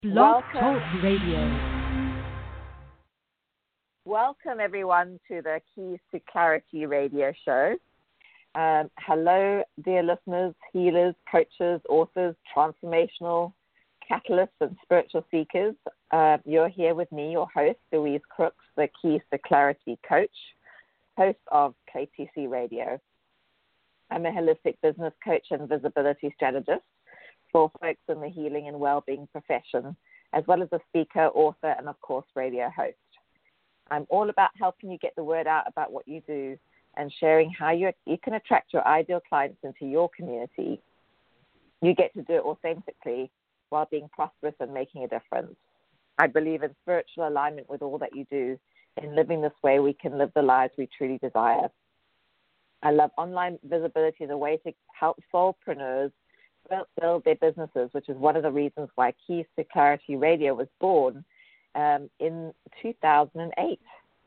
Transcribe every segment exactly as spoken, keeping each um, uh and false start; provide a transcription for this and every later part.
Blog Welcome, Talk Radio. welcome everyone to the Keys to Clarity radio show. Um, hello, dear listeners, healers, coaches, authors, transformational catalysts, and spiritual seekers. Uh, you're here with me, your host, Louise Crooks, the Keys to Clarity coach, host of K T C Radio. I'm a holistic business coach and visibility strategist for folks in the healing and well-being profession, as well as a speaker, author, and of course, radio host. I'm all about helping you get the word out about what you do and sharing how you, you can attract your ideal clients into your community. You get to do it authentically while being prosperous and making a difference. I believe in spiritual alignment with all that you do. In living this way, we can live the lives we truly desire. I love online visibility as a way to help solopreneurs build their businesses, which is one of the reasons why Keys to Clarity Radio was born um, in two thousand eight.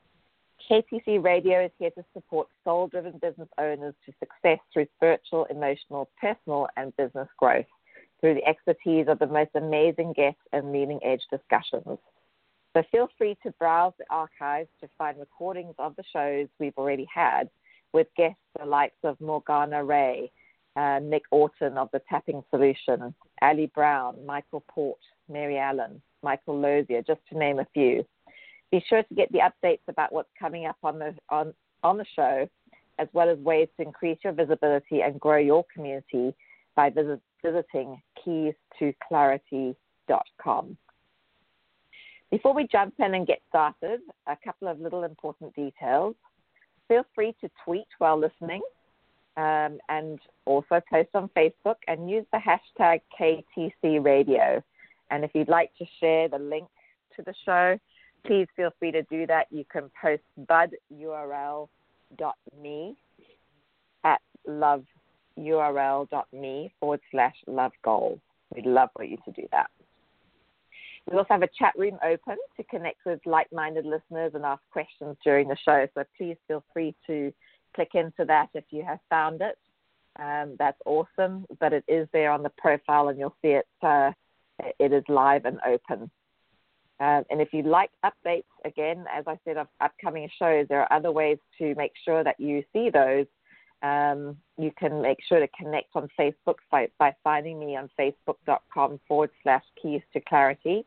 K T C Radio is here to support soul-driven business owners to success through spiritual, emotional, personal, and business growth through the expertise of the most amazing guests and leading-edge discussions. So feel free to browse the archives to find recordings of the shows we've already had with guests the likes of Morgana Ray, Uh, Nick Orton of the Tapping Solution, Ali Brown, Michael Port, Mary Allen, Michael Lozier, just to name a few. Be sure to get the updates about what's coming up on the on, on the show, as well as ways to increase your visibility and grow your community by visit, visiting keys to clarity dot com. Before we jump in and get started, a couple of little important details. Feel free to tweet while listening. Um, and also post on Facebook and use the hashtag K T C Radio. And if you'd like to share the link to the show, please feel free to do that. You can post budurl.me at loveurl.me forward slash love goals. We'd love for you to do that. We also have a chat room open to connect with like-minded listeners and ask questions during the show. So please feel free to click into that if you have found it. Um, that's awesome, but it is there on the profile and you'll see it. Uh, it is live and open. Um, and if you'd like updates, again, as I said, of upcoming shows, there are other ways to make sure that you see those. Um, you can make sure to connect on Facebook by, by finding me on facebook.com forward slash keys to clarity,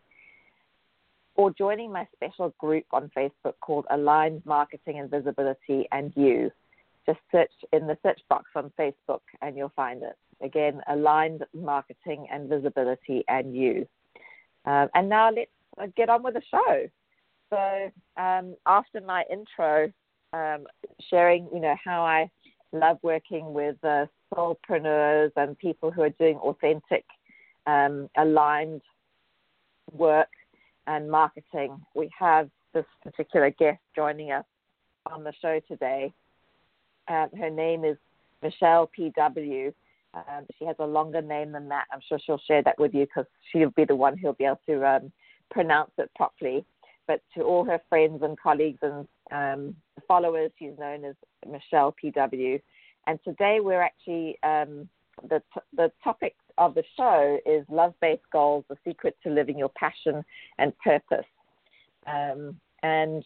or joining my special group on Facebook called Aligned Marketing and Visibility and You. Just search in the search box on Facebook and you'll find it. Again, Aligned Marketing and Visibility and You. Uh, and now let's get on with the show. So um, after my intro, um, sharing, you know, how I love working with uh, soulpreneurs and people who are doing authentic, um, aligned work and marketing, we have this particular guest joining us on the show today. Um, her name is Michelle P W. Um, she has a longer name than that. I'm sure she'll share that with you because she'll be the one who'll be able to um, pronounce it properly. But to all her friends and colleagues and um, followers, she's known as Michelle P W. And today we're actually, um, the, t- the topic of the show is love-based goals, the secret to living your passion and purpose. Um, and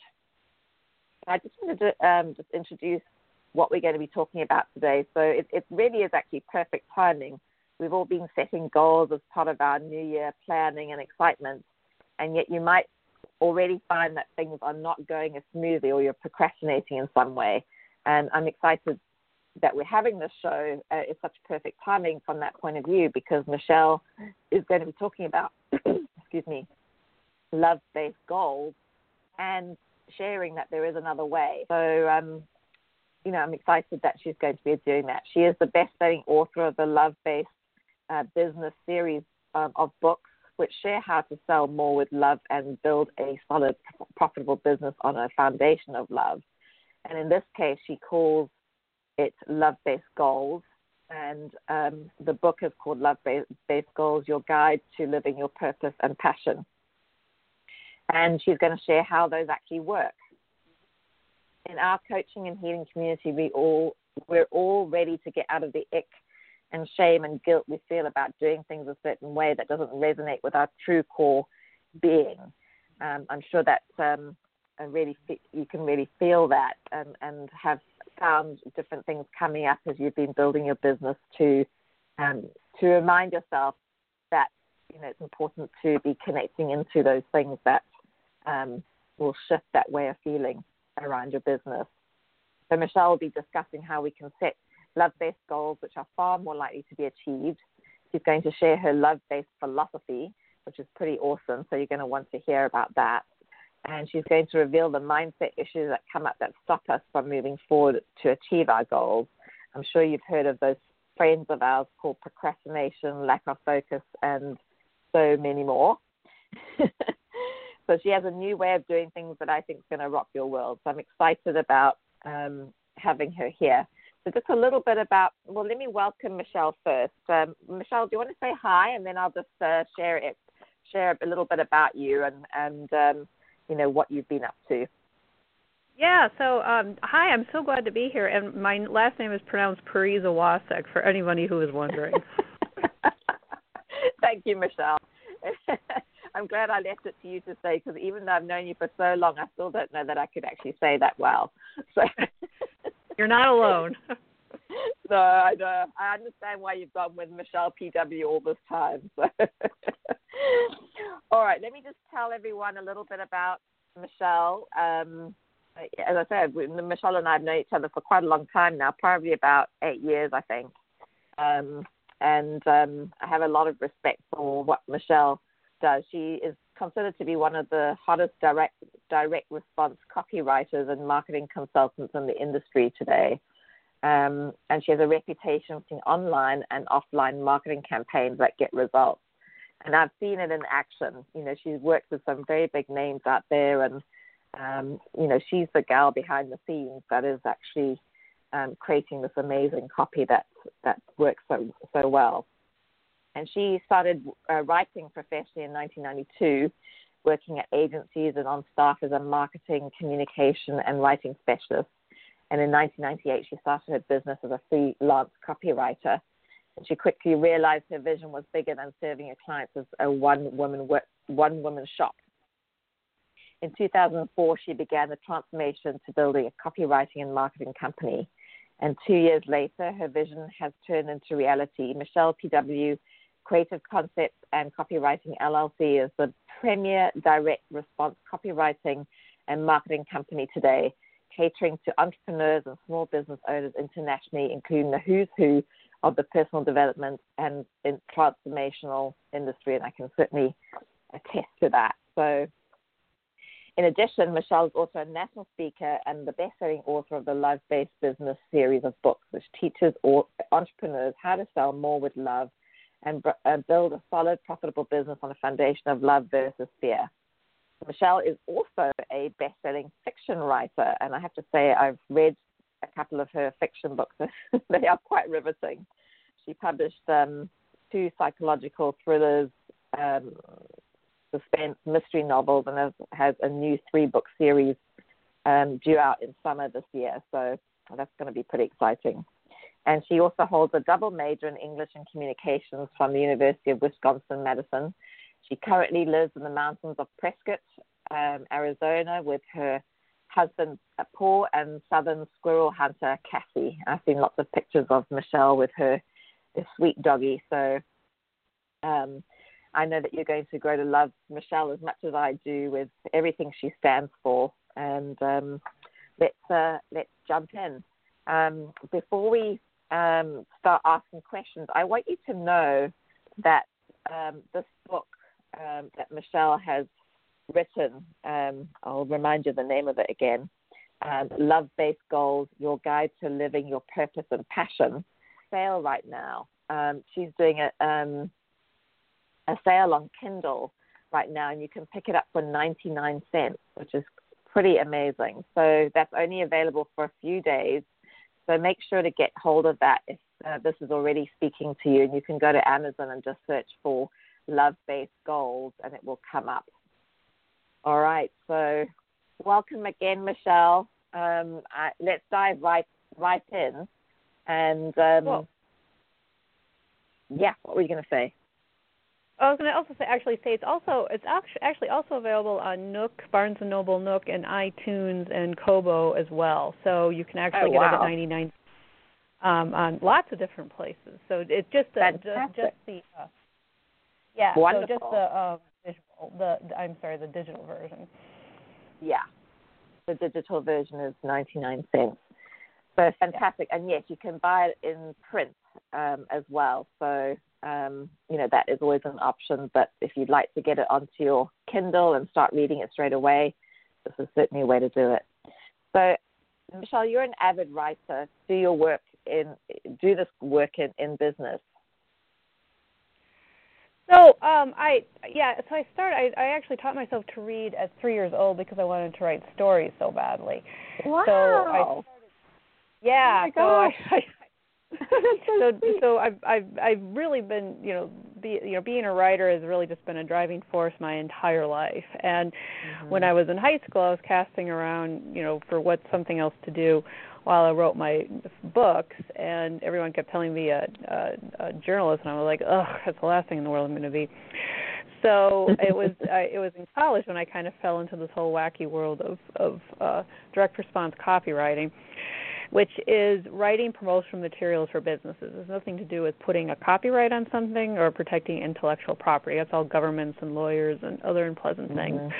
I just wanted to um, just introduce what we're going to be talking about today. So it, it really is actually perfect timing. We've all been setting goals as part of our New Year planning and excitement, and yet you might already find that things are not going as smoothly or you're procrastinating in some way. And I'm excited that we're having this show. Uh, it's such perfect timing from that point of view because Michelle is going to be talking about, excuse me, love-based goals and sharing that there is another way. So, um, you know, I'm excited that she's going to be doing that. She is the best-selling author of the Love-Based uh, Business series um, of books, which share how to sell more with love and build a solid, profitable business on a foundation of love. And in this case, she calls it Love-Based Goals. And um, the book is called Love-Based Goals, Your Guide to Living Your Purpose and Passion. And she's going to share how those actually work. In our coaching and healing community, we all, we're all ready to get out of the ick and shame and guilt we feel about doing things a certain way that doesn't resonate with our true core being. Um, I'm sure that um, I really fe- you can really feel that and, and have found different things coming up as you've been building your business to um, to remind yourself that, you know, it's important to be connecting into those things that um, will shift that way of feeling around your business. So Michelle will be discussing how we can set love-based goals which are far more likely to be achieved. She's going to share her love-based philosophy, which is pretty awesome, so you're going to want to hear about that. And she's going to reveal the mindset issues that come up that stop us from moving forward to achieve our goals. I'm sure you've heard of those friends of ours called procrastination, lack of focus, and so many more. So she has a new way of doing things that I think is going to rock your world. So I'm excited about um, having her here. So just a little bit about, well, let me welcome Michelle first. Um, Michelle, do you want to say hi, and then I'll just uh, share it, share a little bit about you and, and um, you know, what you've been up to. Yeah, so um, hi, I'm so glad to be here, and my last name is pronounced Parizawasek, for anybody who is wondering. Thank you, Michelle. I'm glad I left it to you to say, because even though I've known you for so long, I still don't know that I could actually say that well. So you're not alone. No, I know. I understand why you've gone with Michelle P W all this time. So. All right, let me just tell everyone a little bit about Michelle. Um, as I said, Michelle and I have known each other for quite a long time now, probably about eight years, I think. Um, and um, I have a lot of respect for what Michelle does. She is considered to be one of the hottest direct direct response copywriters and marketing consultants in the industry today. Um, and she has a reputation for online and offline marketing campaigns that get results. And I've seen it in action. You know, she's worked with some very big names out there, and, um, you know, she's the gal behind the scenes that is actually um, creating this amazing copy that, that works so, so well. And she started uh, writing professionally in nineteen ninety-two, working at agencies and on staff as a marketing, communication, and writing specialist. And in nineteen ninety-eight, she started her business as a freelance copywriter. And she quickly realized her vision was bigger than serving her clients as a one-woman one-woman shop. In two thousand four, she began the transformation to building a copywriting and marketing company. And two years later, her vision has turned into reality. Michelle P W Creative Concepts and Copywriting L L C is the premier direct response copywriting and marketing company today, catering to entrepreneurs and small business owners internationally, including the who's who of the personal development and transformational industry, and I can certainly attest to that. So, in addition, Michelle is also a national speaker and the best-selling author of the Love-Based Business series of books, which teaches entrepreneurs how to sell more with love and build a solid, profitable business on a foundation of love versus fear. Michelle is also a best-selling fiction writer, and I have to say I've read a couple of her fiction books. They are quite riveting. She published um, two psychological thrillers, um, suspense mystery novels, and has, has a new three-book series um, due out in summer this year, so that's going to be pretty exciting. And she also holds a double major in English and Communications from the University of Wisconsin-Madison. She currently lives in the mountains of Prescott, um, Arizona, with her husband, Paul, and southern squirrel hunter, Cassie. I've seen lots of pictures of Michelle with her, this sweet doggy. So um, I know that you're going to grow to love Michelle as much as I do with everything she stands for. And um, let's, uh, let's jump in. Um, before we um, start asking questions, I want you to know that um, this book um, that Michelle has written, um, I'll remind you the name of it again, um, Love-Based Goals, Your Guide to Living Your Purpose and Passion, sale right now. Um, she's doing a, um, a sale on Kindle right now, and you can pick it up for ninety-nine cents, which is pretty amazing. So that's only available for a few days. So make sure to get hold of that if uh, this is already speaking to you. And you can go to Amazon and just search for Love-Based Goals, and it will come up. All right. So welcome again, Michelle. Um, I, let's dive right right in. And um, cool. Yeah, what were you going to say? I was going to also say, actually say it's also it's actually also available on Nook, Barnes and Noble Nook, and iTunes and Kobo as well. So you can actually Oh, get wow. it at ninety-nine um, on lots of different places. So it's just the just, just the uh, yeah, Wonderful. so just the um, visual, the, the I'm sorry, the digital version. Yeah, the digital version is ninety-nine cents. So fantastic, yeah. And yes, you can buy it in print um, as well. So um, you know that is always an option. But if you'd like to get it onto your Kindle and start reading it straight away, this is certainly a way to do it. So Michelle, you're an avid writer. Do your work in do this work in, in business. So um, I yeah, so I started. I, I actually taught myself to read at three years old because I wanted to write stories so badly. Wow. So I started, yeah. Oh so I, I so so so I've I've I've really been you know be you know being a writer has really just been a driving force my entire life. And mm-hmm. when I was in high school, I was casting around you know for what something else to do while I wrote my books, and everyone kept telling me a, a, a journalist, and I was like, ugh, that's the last thing in the world I'm going to be. So it was I, it was in college when I kind of fell into this whole wacky world of of uh, direct response copywriting, which is writing promotional materials for businesses. It has nothing to do with putting a copyright on something or protecting intellectual property. That's all governments and lawyers and other unpleasant mm-hmm. things.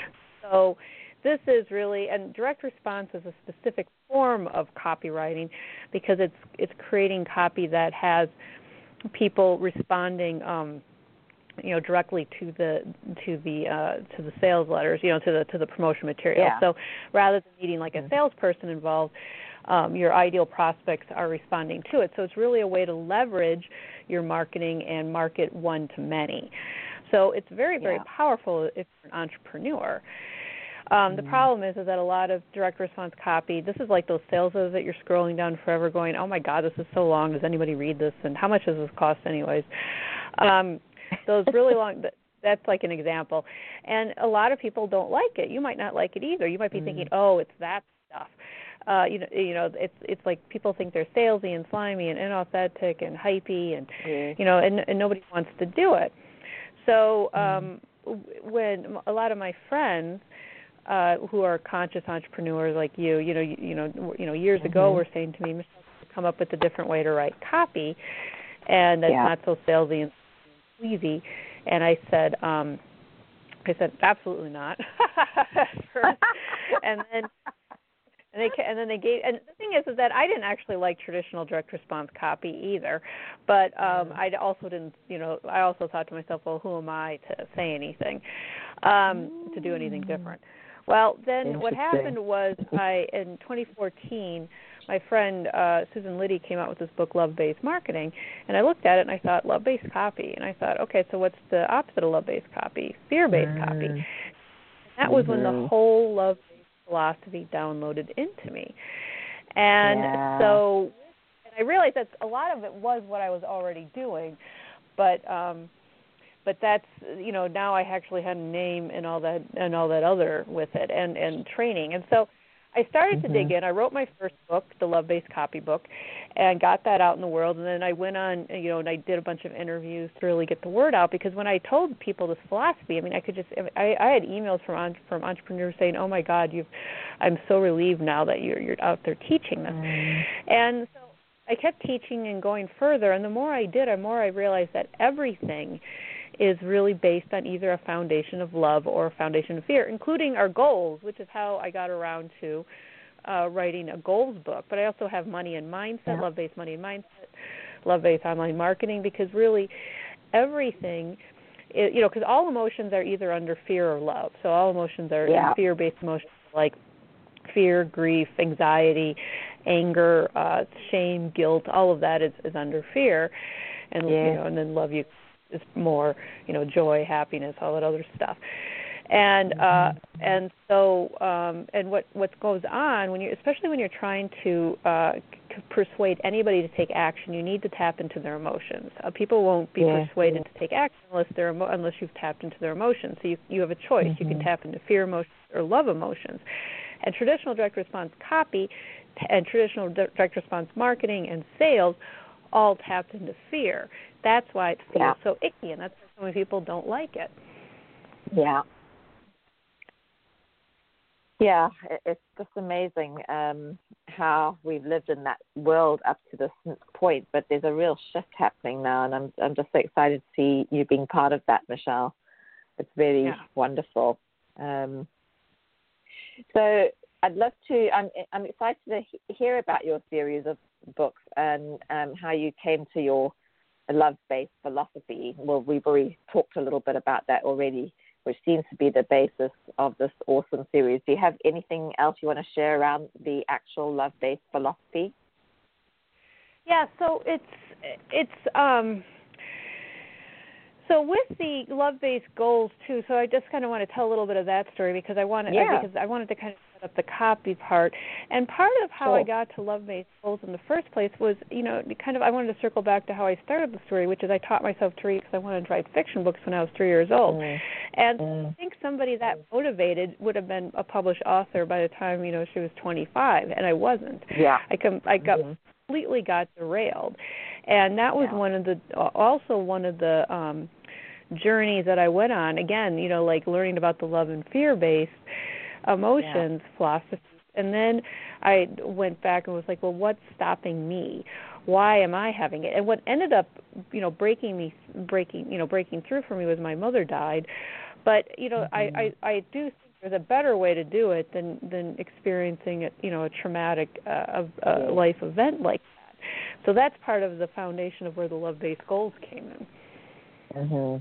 So this is really, and direct response is a specific form of copywriting because it's it's creating copy that has people responding, um, you know, directly to the to the uh, to the sales letters, you know, to the to the promotion material. Yeah. So rather than needing like a salesperson involved, um, your ideal prospects are responding to it. So it's really a way to leverage your marketing and market one to many. So it's very very yeah. powerful if you're an entrepreneur. Um, the problem is, is that a lot of direct response copy, this is like those sales letters that you're scrolling down forever going, oh, my God, this is so long. Does anybody read this? And how much does this cost anyways? Um, those really long, that's like an example. And a lot of people don't like it. You might not like it either. You might be mm. thinking, oh, it's that stuff. Uh, you know, you know, it's it's like people think they're salesy and slimy and inauthentic and hypey and, mm. you know, and, and nobody wants to do it. So um, mm. when a lot of my friends, Uh, who are conscious entrepreneurs like you, you know, you, you know, you know, years mm-hmm. ago were saying to me, Michelle, come up with a different way to write copy, and that's yeah. not so salesy and sleazy. And I said, um, I said, absolutely not. First. and then, and they, and then they gave. And the thing is, is that I didn't actually like traditional direct response copy either, but um, mm. I also didn't, you know, I also thought to myself, well, who am I to say anything, um, mm. to do anything different? Well, then what happened was I, in twenty fourteen, my friend uh, Susan Liddy came out with this book, Love-Based Marketing, and I looked at it and I thought, love-based copy. And I thought, okay, so what's the opposite of love-based copy? Fear-based mm. copy. And that was mm-hmm. when the whole love-based philosophy downloaded into me. And yeah. so and I realized that a lot of it was what I was already doing, but um, But that's, you know, now I actually had a name and all that and all that other with it and, and training. And so I started mm-hmm. to dig in. I wrote my first book, the Love-Based Copy book, and got that out in the world. And then I went on, you know, and I did a bunch of interviews to really get the word out because when I told people this philosophy, I mean, I could just, I, I had emails from from entrepreneurs saying, oh, my God, you've, I'm so relieved now that you're, you're out there teaching this. Mm. And so I kept teaching and going further. And the more I did, the more I realized that everything is really based on either a foundation of love or a foundation of fear, including our goals, which is how I got around to uh, writing a goals book. But I also have money and mindset, yeah. love-based money and mindset, love-based online marketing, because really everything, is, you know, because all emotions are either under fear or love. So all emotions are yeah. fear-based emotions like fear, grief, anxiety, anger, uh, shame, guilt. All of that is, is under fear, and yeah. you know, and then love you. Is more, you know, joy, happiness, all that other stuff, and uh, and so um, and what what goes on when you, especially when you're trying to uh, c- persuade anybody to take action, you need to tap into their emotions. Uh, people won't be yeah. persuaded to take action unless they're emo- unless you've tapped into their emotions. So you you have a choice. Mm-hmm. You can tap into fear emotions or love emotions, and traditional direct response copy and traditional direct response marketing and sales all tapped into fear. That's why it feels yeah. so icky, and that's why so many people don't like it. Yeah. Yeah, it's just amazing um, how we've lived in that world up to this point, but there's a real shift happening now, and I'm I'm just so excited to see you being part of that, Michelle. It's really Yeah. wonderful. Um, so I'd love to. I'm I'm excited to hear about your series of books and um, how you came to your love-based philosophy. Well, we've already talked a little bit about that already, which seems to be the basis of this awesome series. Do you have anything else you want to share around the actual love-based philosophy? Yeah, so it's it's um so with the love-based goals too. So I just kind of want to tell a little bit of that story because I wanted yeah. because I wanted to kind of set up the copy part. And part of how sure. I got to love-based goals in the first place was, you know, kind of I wanted to circle back to how I started the story, which is I taught myself to read because I wanted to write fiction books when I was three years old. Mm. And mm. I think somebody that motivated would have been a published author by the time, you know, she was twenty-five, and I wasn't. Yeah. I com- I got mm-hmm. completely got derailed, and that was yeah. one of the also one of the um journeys that I went on. Again, you know, like learning about the love and fear-based emotions yeah. philosophy, and then I went back and was like, well, what's stopping me? Why am I having it? And what ended up, you know, breaking me, breaking, you know, breaking through for me was my mother died. But you know, mm-hmm. I, I, I do think there's a better way to do it than than experiencing it, you know, a traumatic uh, uh, yeah. life event like that. So that's part of the foundation of where the love-based goals came in. Mm-hmm.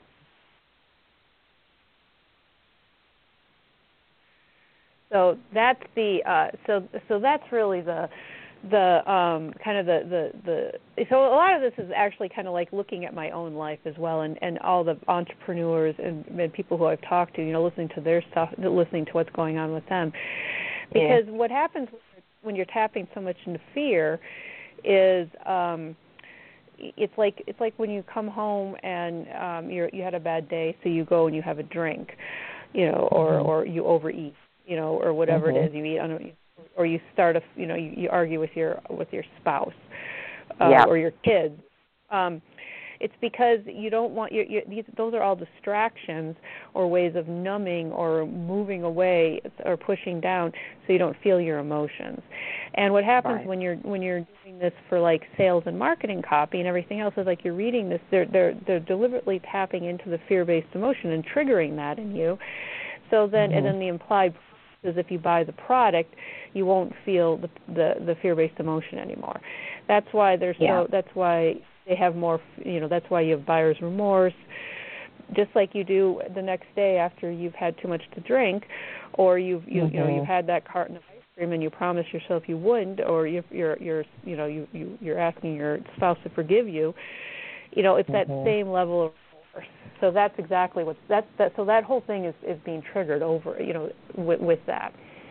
So that's the uh, so so that's really the the um, kind of the, the the so a lot of this is actually kind of like looking at my own life as well, and, and all the entrepreneurs and, and people who I've talked to, you know, listening to their stuff, listening to what's going on with them, because yeah. what happens when you're tapping so much into fear is um, it's like it's like when you come home and um, you're you had a bad day, so you go and you have a drink, you know, or mm-hmm. or you overeat, you know, or whatever mm-hmm. it is you eat, on, or you start a, you know, you, you argue with your with your spouse uh, yeah. or your kids. Um, it's because you don't want your, your these those are all distractions or ways of numbing or moving away or pushing down so you don't feel your emotions. And what happens right. when you're when you're doing this for like sales and marketing copy and everything else is like you're reading this, they're they're they're deliberately tapping into the fear-based emotion and triggering that in you. So then, mm-hmm. and then the implied is if you buy the product, you won't feel the the, the fear-based emotion anymore. That's why there's yeah. so. That's why they have more. You know, that's why you have buyer's remorse, just like you do the next day after you've had too much to drink, or you've you mm-hmm. you know you've had that carton of ice cream and you promised yourself you wouldn't, or you're you're, you're you know you, you you're asking your spouse to forgive you. You know, it's mm-hmm. that same level of. So that's exactly what that's that. So that whole thing is, is being triggered over, you know, with, with that.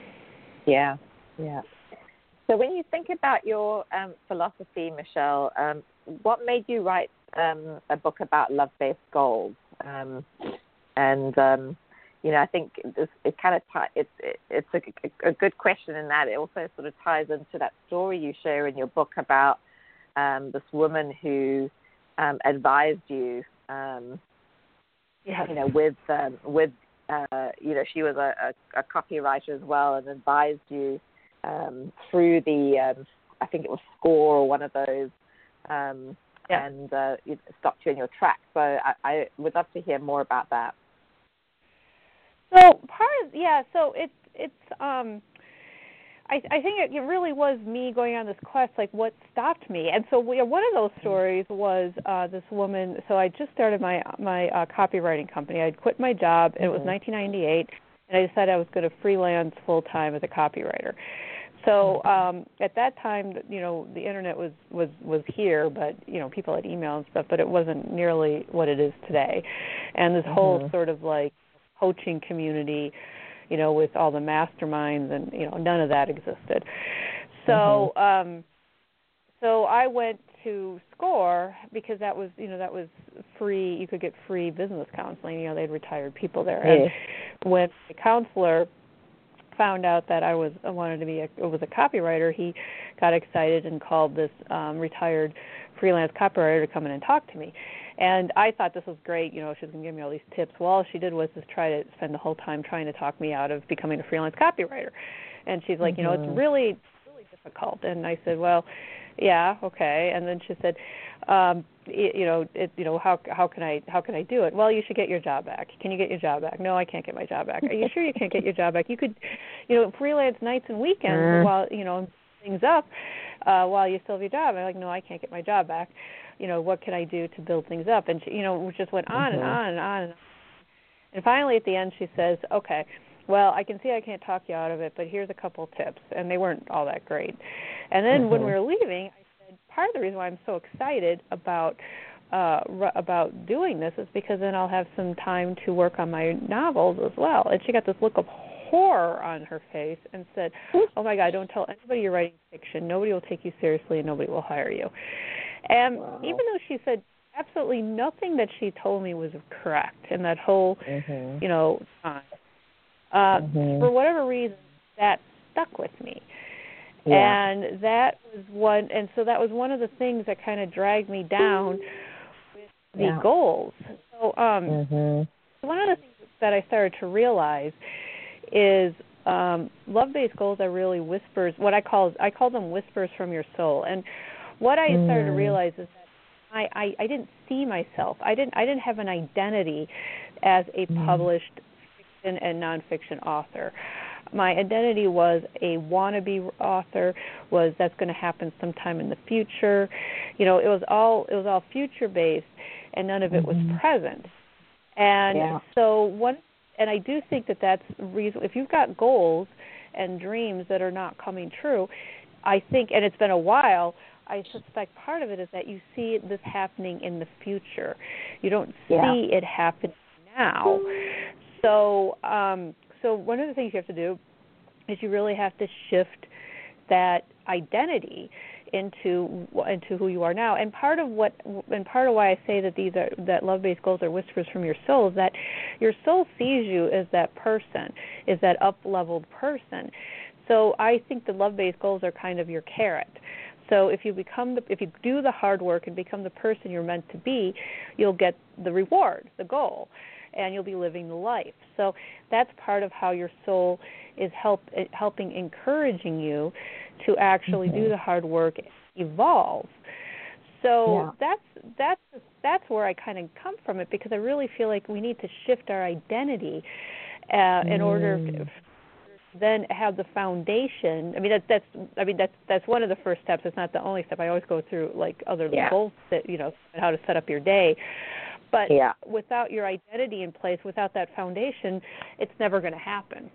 Yeah, yeah. So when you think about your um, philosophy, Michelle, um, what made you write um, a book about love-based goals? Um, and um, you know, I think this, it kind of tie, it's it, it's a, a good question in that it also sort of ties into that story you share in your book about um, this woman who um, advised you. Um, Yes. You know, with um, with uh, you know, she was a, a, a copywriter as well, and advised you um, through the um, I think it was SCORE or one of those, um, yeah. and uh, it stopped you in your tracks. So I, I would love to hear more about that. So part of yeah, so it's it's um. I, I think it, it really was me going on this quest, like what stopped me. And so we, one of those stories was uh, this woman. So I just started my my uh, copywriting company. I'd quit my job. Mm-hmm. It was nineteen ninety-eight, and I decided I was going to freelance full time as a copywriter. So um, at that time, you know, the internet was, was, was here, but you know, people had email and stuff, but it wasn't nearly what it is today. And this mm-hmm. whole sort of like coaching community, you know, with all the masterminds and, you know, none of that existed. So mm-hmm. um, so I went to SCORE because that was, you know, that was free. You could get free business counseling. You know, they had retired people there. Yeah. And when the counselor found out that I was I wanted to be a, was a copywriter, he got excited and called this um, retired freelance copywriter to come in and talk to me. And I thought this was great, you know, she was going to give me all these tips. Well, all she did was just try to spend the whole time trying to talk me out of becoming a freelance copywriter. And she's like, mm-hmm. you know, it's really, really difficult. And I said, well, yeah, okay. And then she said, um, you know, it, you know, how how can I how can I do it? Well, you should get your job back. Can you get your job back? No, I can't get my job back. Are you sure you can't get your job back? You could, you know, freelance nights and weekends mm. while you know things up uh, while you still have your job. I'm like, no, I can't get my job back. You know, what can I do to build things up? And she, you know, it just went on mm-hmm. and on and on. And on. And finally, at the end, she says, okay, well, I can see I can't talk you out of it, but here's a couple tips. And they weren't all that great. And then mm-hmm. when we were leaving, I said, part of the reason why I'm so excited about uh, r- about doing this is because then I'll have some time to work on my novels as well. And she got this look of horror on her face and said, oh, my God, don't tell anybody you're writing fiction. Nobody will take you seriously and nobody will hire you. And wow. even though she said absolutely nothing that she told me was correct in that whole, mm-hmm. you know, time, uh, mm-hmm. for whatever reason, that stuck with me. Yeah. And that was one, and so that was one of the things that kind of dragged me down with the yeah. goals. So um, mm-hmm. one of the things that I started to realize is um, love-based goals are really whispers. What I call I call them whispers from your soul. And what I started mm. to realize is that I, I, I didn't see myself. I didn't I didn't have an identity as a mm. published fiction and nonfiction author. My identity was a wannabe author. Was that's going to happen sometime in the future. You know, it was all it was all future based, and none of it mm-hmm. was present. And yeah. so one, and I do think that that's reason. If you've got goals and dreams that are not coming true, I think, and it's been a while. I suspect part of it is that you see this happening in the future. You don't yeah. see it happening now. So, um, so one of the things you have to do is you really have to shift that identity into into who you are now. And part of what, and part of why I say that these are that love-based goals are whispers from your soul is that your soul sees you as that person, is that up-leveled person. So I think the love-based goals are kind of your carrot. So if you become the, if you do the hard work and become the person you're meant to be, you'll get the reward, the goal, and you'll be living the life. So that's part of how your soul is help helping, encouraging you to actually mm-hmm. do the hard work, evolve. So yeah. that's that's that's where I kind of come from it, because I really feel like we need to shift our identity uh, mm. in order to then have the foundation. I mean, that, that's I mean that's that's one of the first steps. It's not the only step. I always go through like other yeah. goals that you know how to set up your day. But yeah. without your identity in place, without that foundation, it's never going to happen.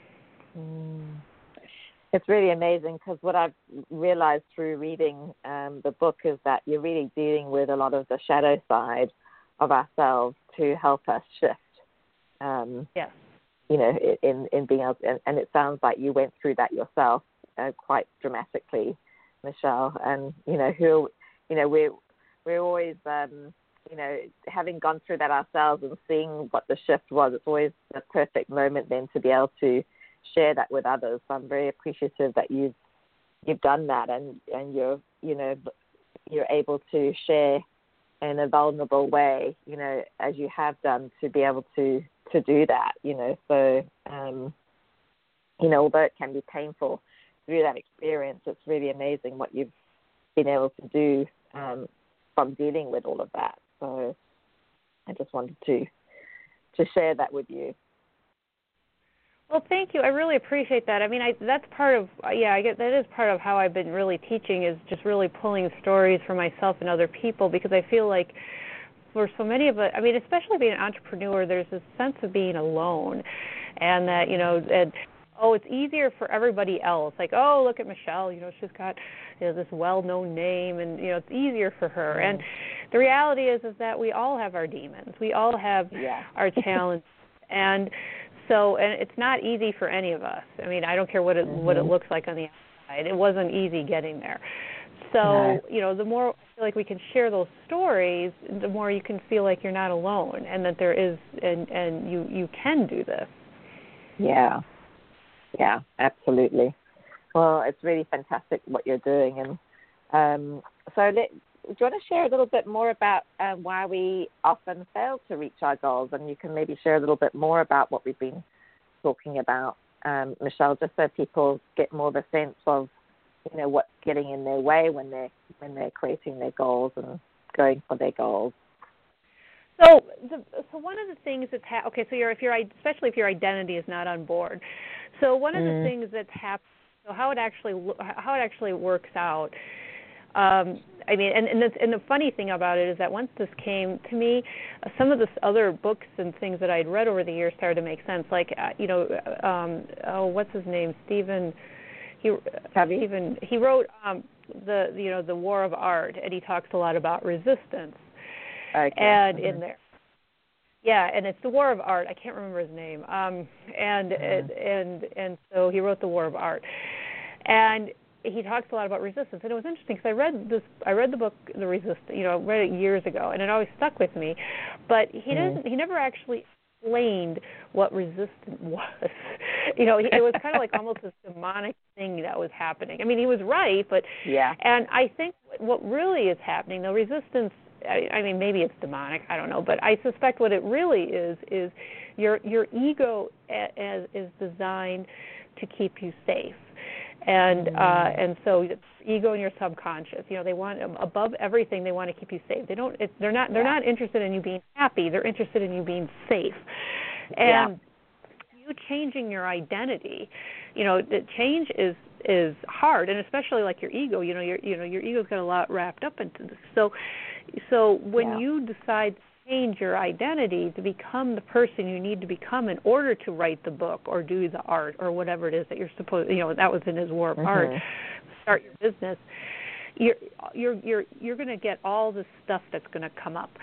Mm. It's really amazing, because what I've realized through reading um, the book is that you're really dealing with a lot of the shadow side of ourselves to help us shift. Um, yes. You know, in, in being able to, and, and it sounds like you went through that yourself uh, quite dramatically, Michelle. And, you know, who, you know, we're, we're always, um, you know, having gone through that ourselves and seeing what the shift was, it's always the perfect moment then to be able to share that with others. So I'm very appreciative that you've you've done that, and, and you're you know you're able to share in a vulnerable way, you know, as you have done, to be able to, to do that, you know. So um, you know, although it can be painful through that experience, it's really amazing what you've been able to do um, from dealing with all of that. So I just wanted to to share that with you. Well, thank you. I really appreciate that. I mean, I, that's part of, yeah, I get that is part of how I've been really teaching, is just really pulling stories for myself and other people, because I feel like for so many of us, I mean, especially being an entrepreneur, there's this sense of being alone, and that, you know, and, oh, it's easier for everybody else. Like, oh, look at Michelle, you know, she's got, you know, this well-known name, and, you know, it's easier for her. Mm. And the reality is, is that we all have our demons. We all have yeah. our challenges. And so, and it's not easy for any of us. I mean, I don't care what it mm-hmm. what it looks like on the outside. It wasn't easy getting there. So, no. you know, the more I feel like we can share those stories, the more you can feel like you're not alone, and that there is, and, and you, you can do this. Yeah. Yeah, absolutely. Well, it's really fantastic what you're doing. And um, so let, do you want to share a little bit more about um, why we often fail to reach our goals? And you can maybe share a little bit more about what we've been talking about, um, Michelle, just so people get more of a sense of, you know, what's getting in their way when they're when they're creating their goals and going for their goals. So, the, so one of the things that's ha- okay. So, you're, if you're especially if your identity is not on board. So, one of Mm. the things that's happened. So, how it actually how it actually works out. Um, I mean, and and the, and the funny thing about it is that once this came to me, uh, some of the other books and things that I'd read over the years started to make sense. Like, uh, you know, um, oh, what's his name? Stephen. He Covey? Stephen. He wrote um, the you know the War of Art, and he talks a lot about resistance. Okay. And mm-hmm. in there, yeah, and it's the War of Art. I can't remember his name. Um, and mm-hmm. and and so he wrote the War of Art, and he talks a lot about resistance. And it was interesting because I read this. I read the book, The Resistance. You know, read it years ago, and it always stuck with me. But he mm-hmm. doesn't. He never actually explained what resistance was. You know, it was kind of like almost this demonic thing that was happening. I mean, he was right, but yeah. And I think what really is happening, the resistance. I, I mean, maybe it's demonic. I don't know, but I suspect what it really is is your your ego as is designed to keep you safe, and mm. uh, and so ego and your subconscious. You know, they want above everything. They want to keep you safe. They don't. It, they're not. They're yeah. not interested in you being happy. They're interested in you being safe, yeah. and you changing your identity. You know, the change is. is hard, and especially like your ego. You know, your you know your ego's got a lot wrapped up into this. So, so when yeah. you decide to change your identity to become the person you need to become in order to write the book or do the art or whatever it is that you're supposed, you know, that was in his War of mm-hmm. Art, start your business. You're you're you're you're going to get all the stuff that's going to come up.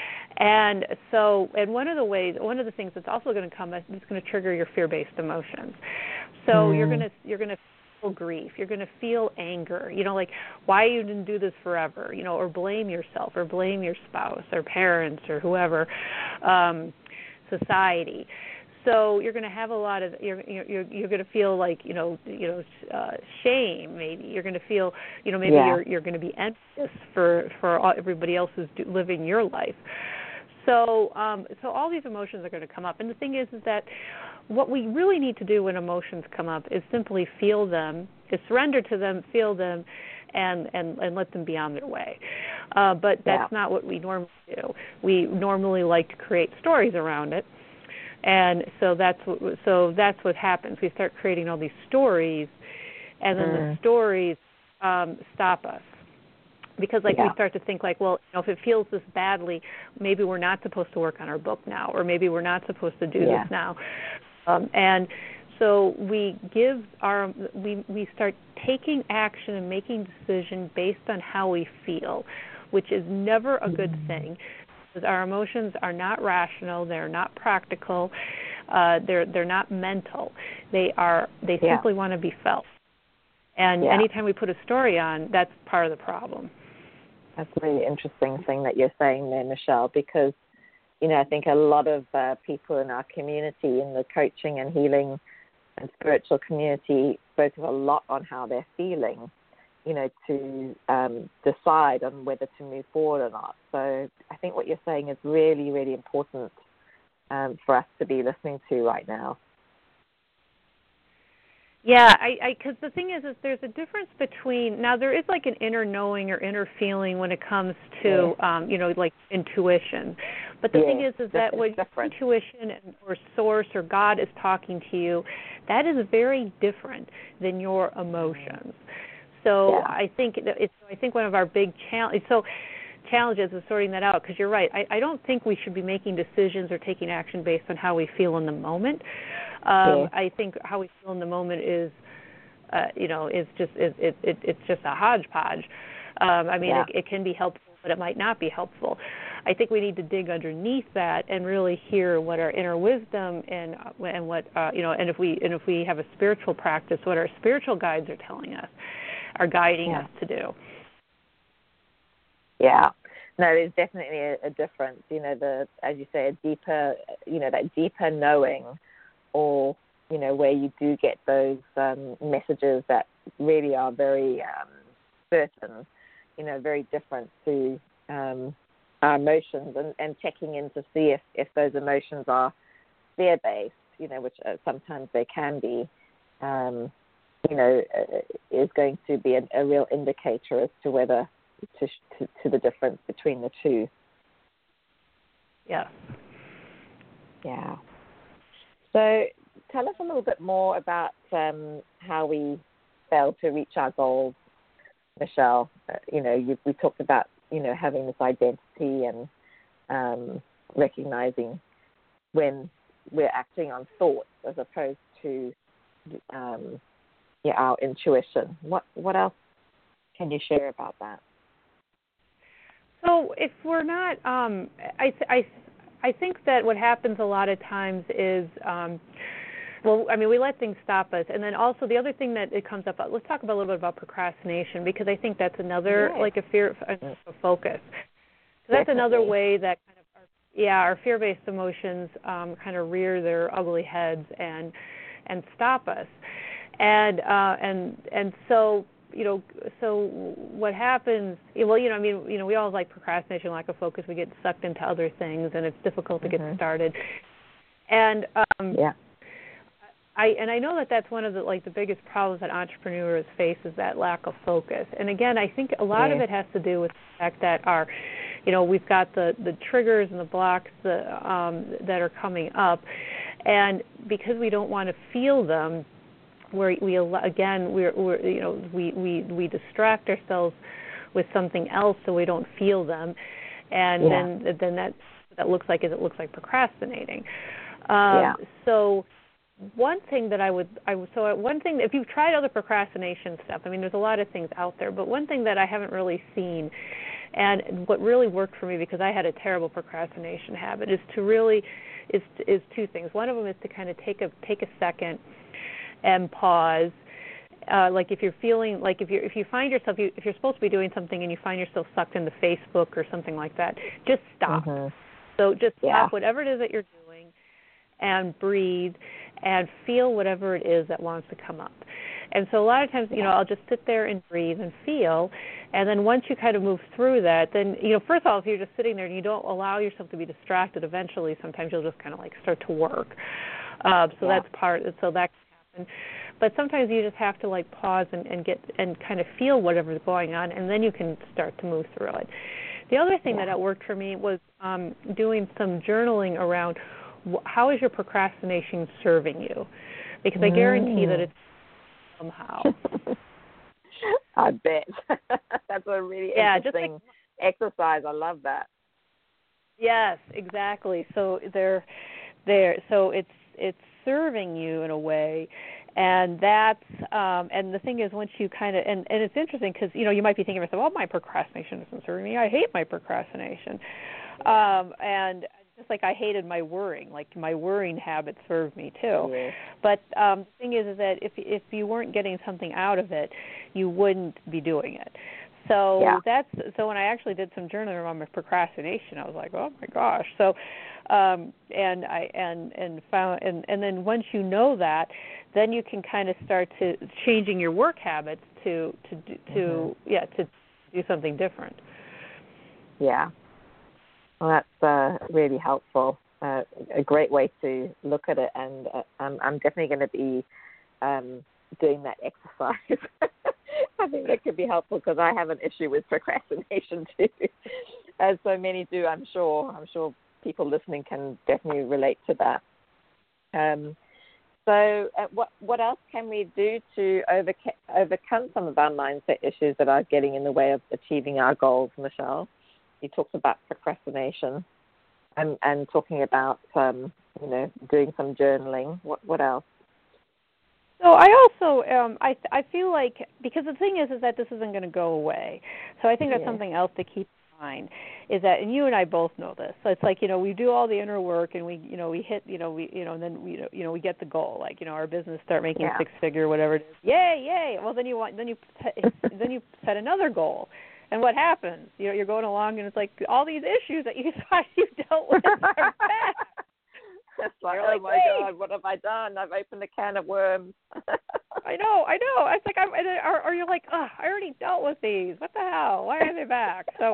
And so, and one of the ways, one of the things that's also going to come is it's going to trigger your fear-based emotions. So mm. you're going to you're going to grief, you're going to feel anger, you know, like why you didn't do this forever, you know, or blame yourself or blame your spouse or parents or whoever, um, society. So you're going to have a lot of you're you're you're going to feel like you know you know uh, shame. Maybe you're going to feel you know maybe yeah. you're you're going to be envious for for all, everybody else who's do, living your life. So um, so all these emotions are going to come up, and the thing is is that what we really need to do when emotions come up is simply feel them, is surrender to them, feel them, and and, and let them be on their way. Uh, but that's yeah. not what we normally do. We normally like to create stories around it. And so that's what so that's what happens. We start creating all these stories, and then mm. the stories um, stop us because, like, yeah. we start to think like, well, you know, if it feels this badly, maybe we're not supposed to work on our book now, or maybe we're not supposed to do yeah. this now. Um, and so we give our we we start taking action and making decisions based on how we feel, which is never a good mm. thing. Because our emotions are not rational, they're not practical, uh, they're they're not mental. They are they yeah. simply want to be felt. And yeah. anytime we put a story on, that's part of the problem. That's a really interesting thing that you're saying there, Michelle, because you know I think a lot of uh, people in our community, in the coaching and healing and spiritual community, focus a lot on how they're feeling, you know, to um, decide on whether to move forward or not. So I think what you're saying is really, really important um, for us to be listening to right now. Yeah, I because the thing is, is there's a difference between now there is like an inner knowing or inner feeling when it comes to yeah. um, you know like intuition, but the yeah. thing is is that when intuition or source or God is talking to you, that is very different than your emotions. So yeah. I think it's I think one of our big challenges so challenges is sorting that out because you're right. I, I don't think we should be making decisions or taking action based on how we feel in the moment. Um, yeah. I think how we feel in the moment is, uh, you know, is just it, it, it it's just a hodgepodge. Um, I mean, yeah. it, it can be helpful, but it might not be helpful. I think we need to dig underneath that and really hear what our inner wisdom and and what uh, you know, and if we and if we have a spiritual practice, what our spiritual guides are telling us, are guiding yeah. us to do. Yeah. No, there's definitely a, a difference. You know, the as you say, a deeper, you know, that deeper knowing, or you know, where you do get those um, messages that really are very um, certain, you know, very different to um, our emotions, and, and checking in to see if, if those emotions are fear-based, you know, which uh, sometimes they can be, um, you know, uh, is going to be a, a real indicator as to whether, to, to, to the difference between the two. Yeah. Yeah. So tell us a little bit more about um, how we fail to reach our goals, Michelle. Uh, you know, you, we talked about, you know, having this identity and um, recognizing when we're acting on thoughts as opposed to um, yeah, our intuition. What what else can you share about that? So if we're not, um, I, I, I think that what happens a lot of times is, um, well, I mean, we let things stop us. And then also the other thing that it comes up, let's talk about a little bit about procrastination, because I think that's another, Yes. like a fear, a, a focus. So that's Definitely. another way that kind of, our, yeah, our fear-based emotions um, kind of rear their ugly heads and and stop us. And uh, and and so, you know, so what happens, well, you know, I mean, you know, we all like procrastination, lack of focus. We get sucked into other things, and it's difficult to mm-hmm. get started. And um, yeah. I and I know that that's one of the like the biggest problems that entrepreneurs face is that lack of focus. And again, I think a lot yeah. of it has to do with the fact that our, you know, we've got the, the triggers and the blocks that, um, that are coming up, and because we don't want to feel them, we're, we again we're, we're you know we, we we distract ourselves with something else so we don't feel them, and yeah. then then that that looks like it looks like procrastinating. Um, yeah. So. One thing that I would, I would, so one thing, if you've tried other procrastination stuff, I mean, there's a lot of things out there, but one thing that I haven't really seen, and what really worked for me because I had a terrible procrastination habit, is to really, is is two things. One of them is to kind of take a take a second and pause. Uh, like if you're feeling like if you if you find yourself you, if you're supposed to be doing something and you find yourself sucked into Facebook or something like that, just stop. Mm-hmm. So just yeah. stop whatever it is that you're doing and breathe and feel whatever it is that wants to come up. And so a lot of times, you know, I'll just sit there and breathe and feel, and then once you kind of move through that, then, you know, first of all, if you're just sitting there and you don't allow yourself to be distracted, eventually sometimes you'll just kind of like start to work. Uh, so yeah. that's part, so that can happen. But sometimes you just have to like pause and, and get and kind of feel whatever's going on, and then you can start to move through it. The other thing yeah. that worked for me was um, doing some journaling around how is your procrastination serving you? Because I guarantee mm. that it's somehow. I bet. That's a really yeah, interesting just like, exercise. I love that. Yes, exactly. So they're there. So it's it's serving you in a way, and that's um, and the thing is, once you kind of and, and it's interesting because you know you might be thinking to yourself, "Oh, my procrastination isn't serving me. I hate my procrastination," um, and just like I hated my worrying, like my worrying habit served me too. Yeah. But um, the thing is, is that if if you weren't getting something out of it, you wouldn't be doing it. So yeah. that's so when I actually did some journaling on my procrastination, I was like, oh my gosh. So um, and I and and found and, and then once you know that, then you can kind of start to changing your work habits to to to mm-hmm. yeah to do something different. Yeah. Well, that's uh, really helpful. Uh, a great way to look at it, and uh, I'm, I'm definitely going to be um, doing that exercise. I think that could be helpful because I have an issue with procrastination too, as so many do. I'm sure. I'm sure people listening can definitely relate to that. Um, so, uh, what what else can we do to overca- overcome some of our mindset issues that are getting in the way of achieving our goals, Michelle? You talked about procrastination and, and talking about, um, you know, doing some journaling. What what else? So I also, um, I I feel like, because the thing is, is that this isn't going to go away. So I think that's yeah. something else to keep in mind, is that, and you and I both know this. So it's like, you know, we do all the inner work and we, you know, we hit, you know, we, you know, and then we, you know, we get the goal, like, you know, our business start making yeah. six figure, whatever it is. Yay, yay. Well, then you want, then you, then you set another goal. And what happens? You know, you're going along, and it's like all these issues that you thought you dealt with are back. It's like, You're oh like, my wait. God, what have I done? I've opened a can of worms. I know, I know. It's like, I'm, or, or you're like, oh, I already dealt with these. What the hell? Why are they back? So,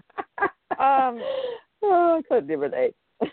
um, oh, I couldn't relate.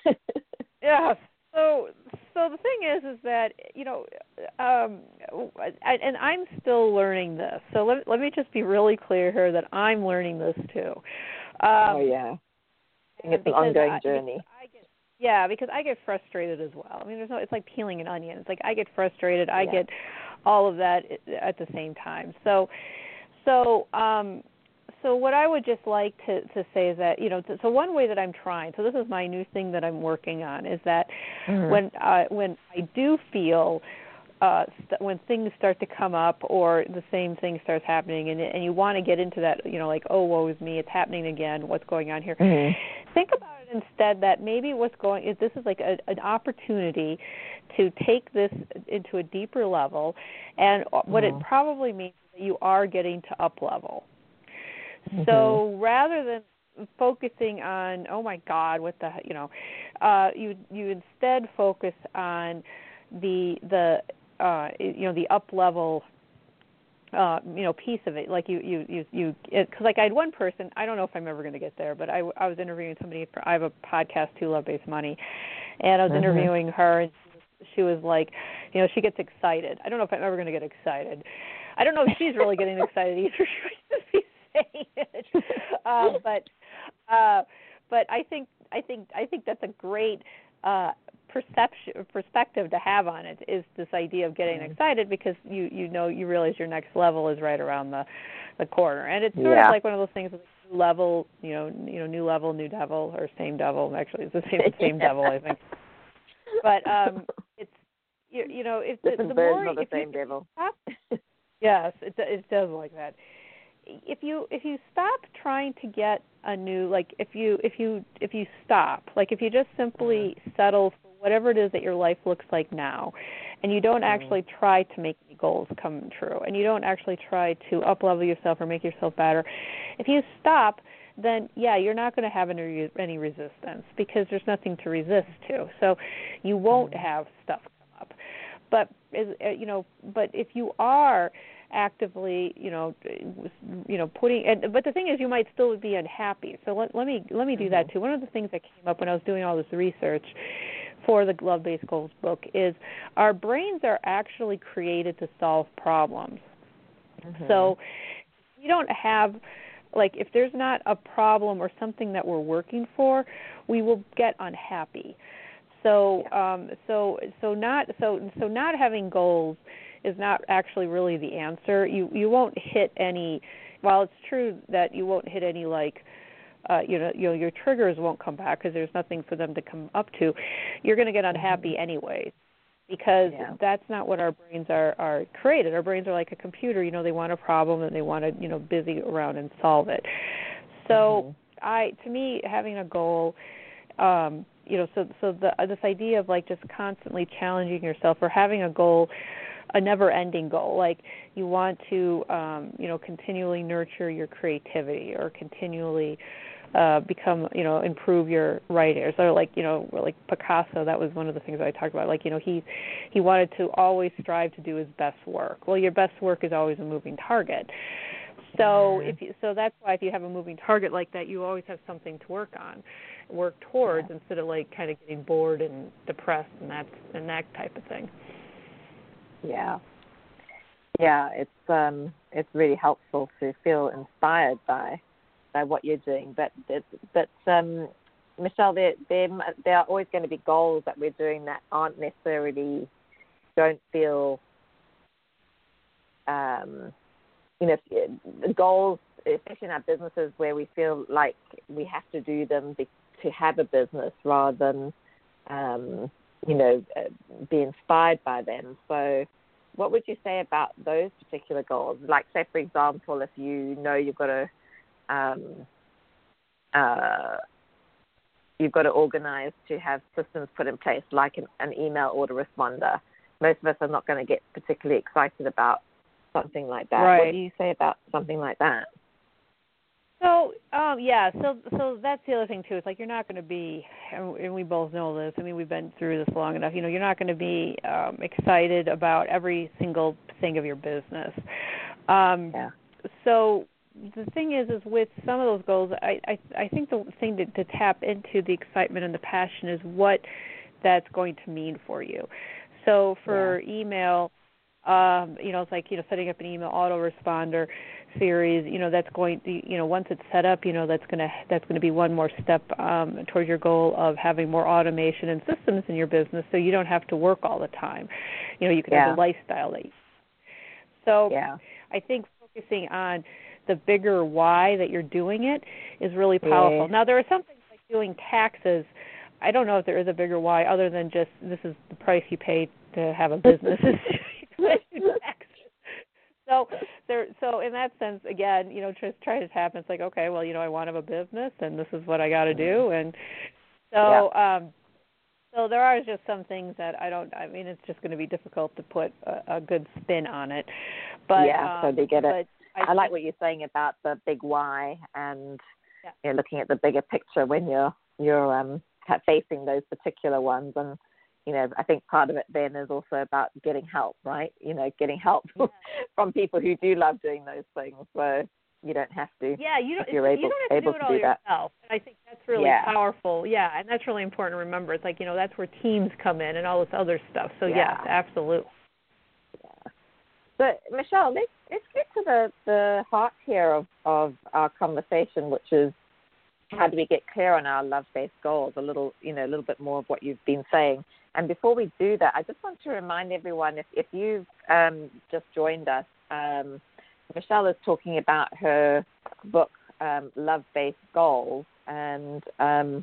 yeah. So, so the thing is, is that you know, um, I, and I'm still learning this. So let let me just be really clear here that I'm learning this too. Um, oh yeah, it's an ongoing I, journey. I get, yeah, because I get frustrated as well. I mean, there's no. It's like peeling an onion. It's like I get frustrated. I yeah. get all of that at the same time. So, so. Um, So what I would just like to, to say is that, you know, so one way that I'm trying, so this is my new thing that I'm working on, is that mm-hmm. when uh, when I do feel, uh, st- when things start to come up or the same thing starts happening and, and you want to get into that, you know, like, oh, woe is me, it's happening again, what's going on here? Mm-hmm. Think about it instead that maybe what's going, is this is like a, an opportunity to take this into a deeper level, and what mm-hmm. it probably means is that you are getting to up level. Mm-hmm. So rather than focusing on, oh my God, what the, you know, uh, you you instead focus on the the uh, you know the up level, uh, you know, piece of it. Like you you you you, because like I had one person, I don't know if I'm ever going to get there, but I I was interviewing somebody. For, I have a podcast too, Love Based Money, and I was mm-hmm. interviewing her, and she was like, you know, she gets excited. I don't know if I'm ever going to get excited. I don't know if she's really getting excited either. She would just be it. uh, but uh, but I think I think I think that's a great uh, perception perspective to have on it, is this idea of getting mm-hmm. excited because you, you know you realize your next level is right around the, the corner, and it's sort yeah. of like one of those things, like new level, you know, you know, new level, new devil, or same devil. Actually, it's the same same yeah. devil, I think. But um, it's you, you know, if the, the more of the if same you, devil. Yes, it it does like that. If you if you stop trying to get a new, like if you if you if you stop, like if you just simply mm. settle for whatever it is that your life looks like now, and you don't mm. actually try to make any goals come true, and you don't actually try to up level yourself or make yourself better, if you stop, then yeah, you're not going to have any any resistance because there's nothing to resist to. So you won't mm. have stuff come up. But you know, but if you are actively, you know, you know, putting, and, but the thing is, you might still be unhappy. So let, let me let me do mm-hmm. that too. One of the things that came up when I was doing all this research for the Love Based Goals book is our brains are actually created to solve problems. Mm-hmm. So we don't have, like, if there's not a problem or something that we're working for, we will get unhappy. So, yeah. um, so, so not, so, so not having goals is not actually really the answer. You, you won't hit any. While it's true that you won't hit any, like, uh, you know, you know, your triggers won't come back because there's nothing for them to come up to. You're going to get unhappy mm-hmm. anyways, because yeah. that's not what our brains are, are created. Our brains are like a computer. You know, they want a problem and they want to, you know, busy around and solve it. So, mm-hmm. I, to me, having a goal. Um, you know, so so the uh, this idea of like just constantly challenging yourself or having a goal, a never-ending goal, like you want to, um, you know, continually nurture your creativity or continually uh, become, you know, improve your writing. Or like, you know, like Picasso, that was one of the things I talked about. Like, you know, he he wanted to always strive to do his best work. Well, your best work is always a moving target. So if you, so that's why if you have a moving target like that, you always have something to work on, work towards, yeah. instead of like kind of getting bored and depressed and that and that type of thing. Yeah, yeah, it's um, it's really helpful to feel inspired by by what you're doing. But but um, Michelle, there there there are always going to be goals that we're doing that aren't necessarily don't feel. Um, You know, the goals, especially in our businesses, where we feel like we have to do them be, to have a business rather than, um, you know, be inspired by them. So what would you say about those particular goals? Like, say, for example, if you know you've got to, um, uh, you've got to organize to have systems put in place, like an, an email autoresponder. Most of us are not going to get particularly excited about something like that. Right. What do you say about something like that? So um, yeah, so so that's the other thing too. It's like you're not going to be, and we both know this. I mean, we've been through this long enough. You know, you're not going to be um, excited about every single thing of your business. Um, yeah. So the thing is, is with some of those goals, I I, I think the thing to, to tap into the excitement and the passion is what that's going to mean for you. So for yeah. email, um, you know, it's like, you know, setting up an email autoresponder series, you know, that's going to, you know, once it's set up, you know, that's going to that's going to be one more step um, towards your goal of having more automation and systems in your business, so you don't have to work all the time. You know, you can yeah. have a lifestyle that you. So yeah. I think focusing on the bigger why that you're doing it is really powerful. Yeah. Now, there are some things like doing taxes. I don't know if there is a bigger why other than just this is the price you pay to have a business. So there, so in that sense, again, you know, just try to tap. It's like, okay, well, you know, I want to have a business, and this is what I got to do, and so, yeah. um, so there are just some things that I don't. I mean, it's just going to be difficult to put a, a good spin on it. But yeah, so um, they get it. I, I like what you're saying about the big why and yeah. you know, looking at the bigger picture when you're you're um, facing those particular ones. And you know, I think part of it then is also about getting help, right? You know, getting help Yeah. from people who do love doing those things. So you don't have to. Yeah, you don't. If you're able, you don't have to able do it to all do that. yourself. And I think that's really yeah. powerful. Yeah, and that's really important to remember. It's like, you know, that's where teams come in and all this other stuff. So Yeah. yes, absolutely. Yeah. So Michelle, let's let's get to the, the heart here of, of our conversation, which is how do we get clear on our love-based goals? A little, you know, a little bit more of what you've been saying. And before we do that, I just want to remind everyone, if, if you've um, just joined us, um, Michelle is talking about her book, um, Love-Based Goals, and um,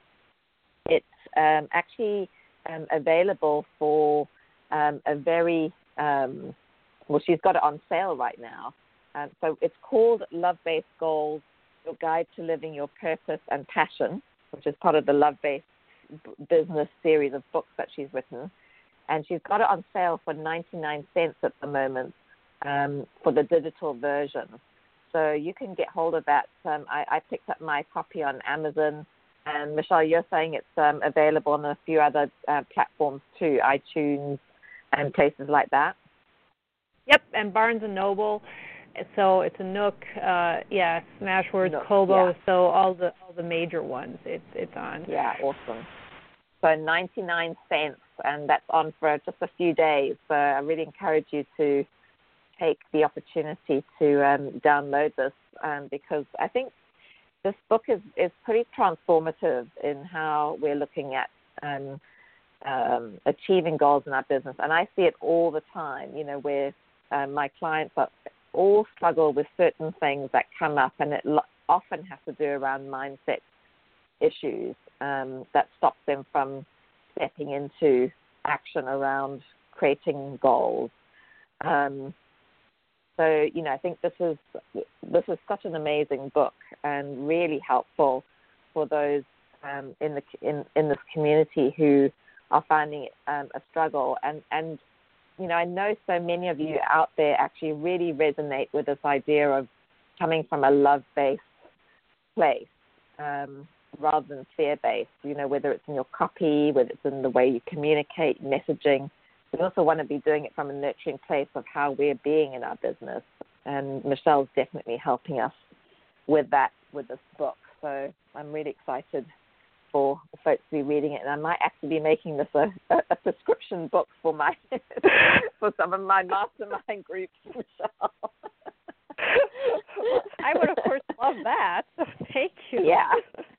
it's um, actually um, available for um, a very, um, well, she's got it on sale right now. Um, so it's called Love-Based Goals, Your Guide to Living Your Purpose and Passion, which is part of the Love-Based Business series of books that she's written. And she's got it on sale for ninety-nine cents at the moment um, for the digital version. So you can get hold of that. Um, I, I picked up my copy on Amazon. And Michelle, you're saying it's um, available on a few other uh, platforms too, iTunes and places like that. Yep, and Barnes and Noble. So it's a Nook, uh, yeah, Smashwords, Nook, Kobo. yeah. So all the all the major ones, it's it's on. Yeah, awesome. So ninety-nine cents, and that's on for just a few days. So I really encourage you to take the opportunity to um, download this um, because I think this book is, is pretty transformative in how we're looking at um, um, achieving goals in our business. And I see it all the time, you know, where um, my clients are all struggle with certain things that come up, and it lo- often has to do around mindset issues um, that stops them from stepping into action around creating goals. Um, so, you know, I think this is this is such an amazing book and really helpful for those um, in the in, in this community who are finding it um, a struggle. And, and you know, I know so many of you out there actually really resonate with this idea of coming from a love-based place um, rather than fear-based, you know, whether it's in your copy, whether it's in the way you communicate, messaging. We also want to be doing it from a nurturing place of how we're being in our business. And Michelle's definitely helping us with that, with this book. So I'm really excited for folks to be reading it, and I might actually be making this a, a, a prescription book for my for some of my mastermind groups, Michelle. I would, of course, love that. Thank you. Yeah.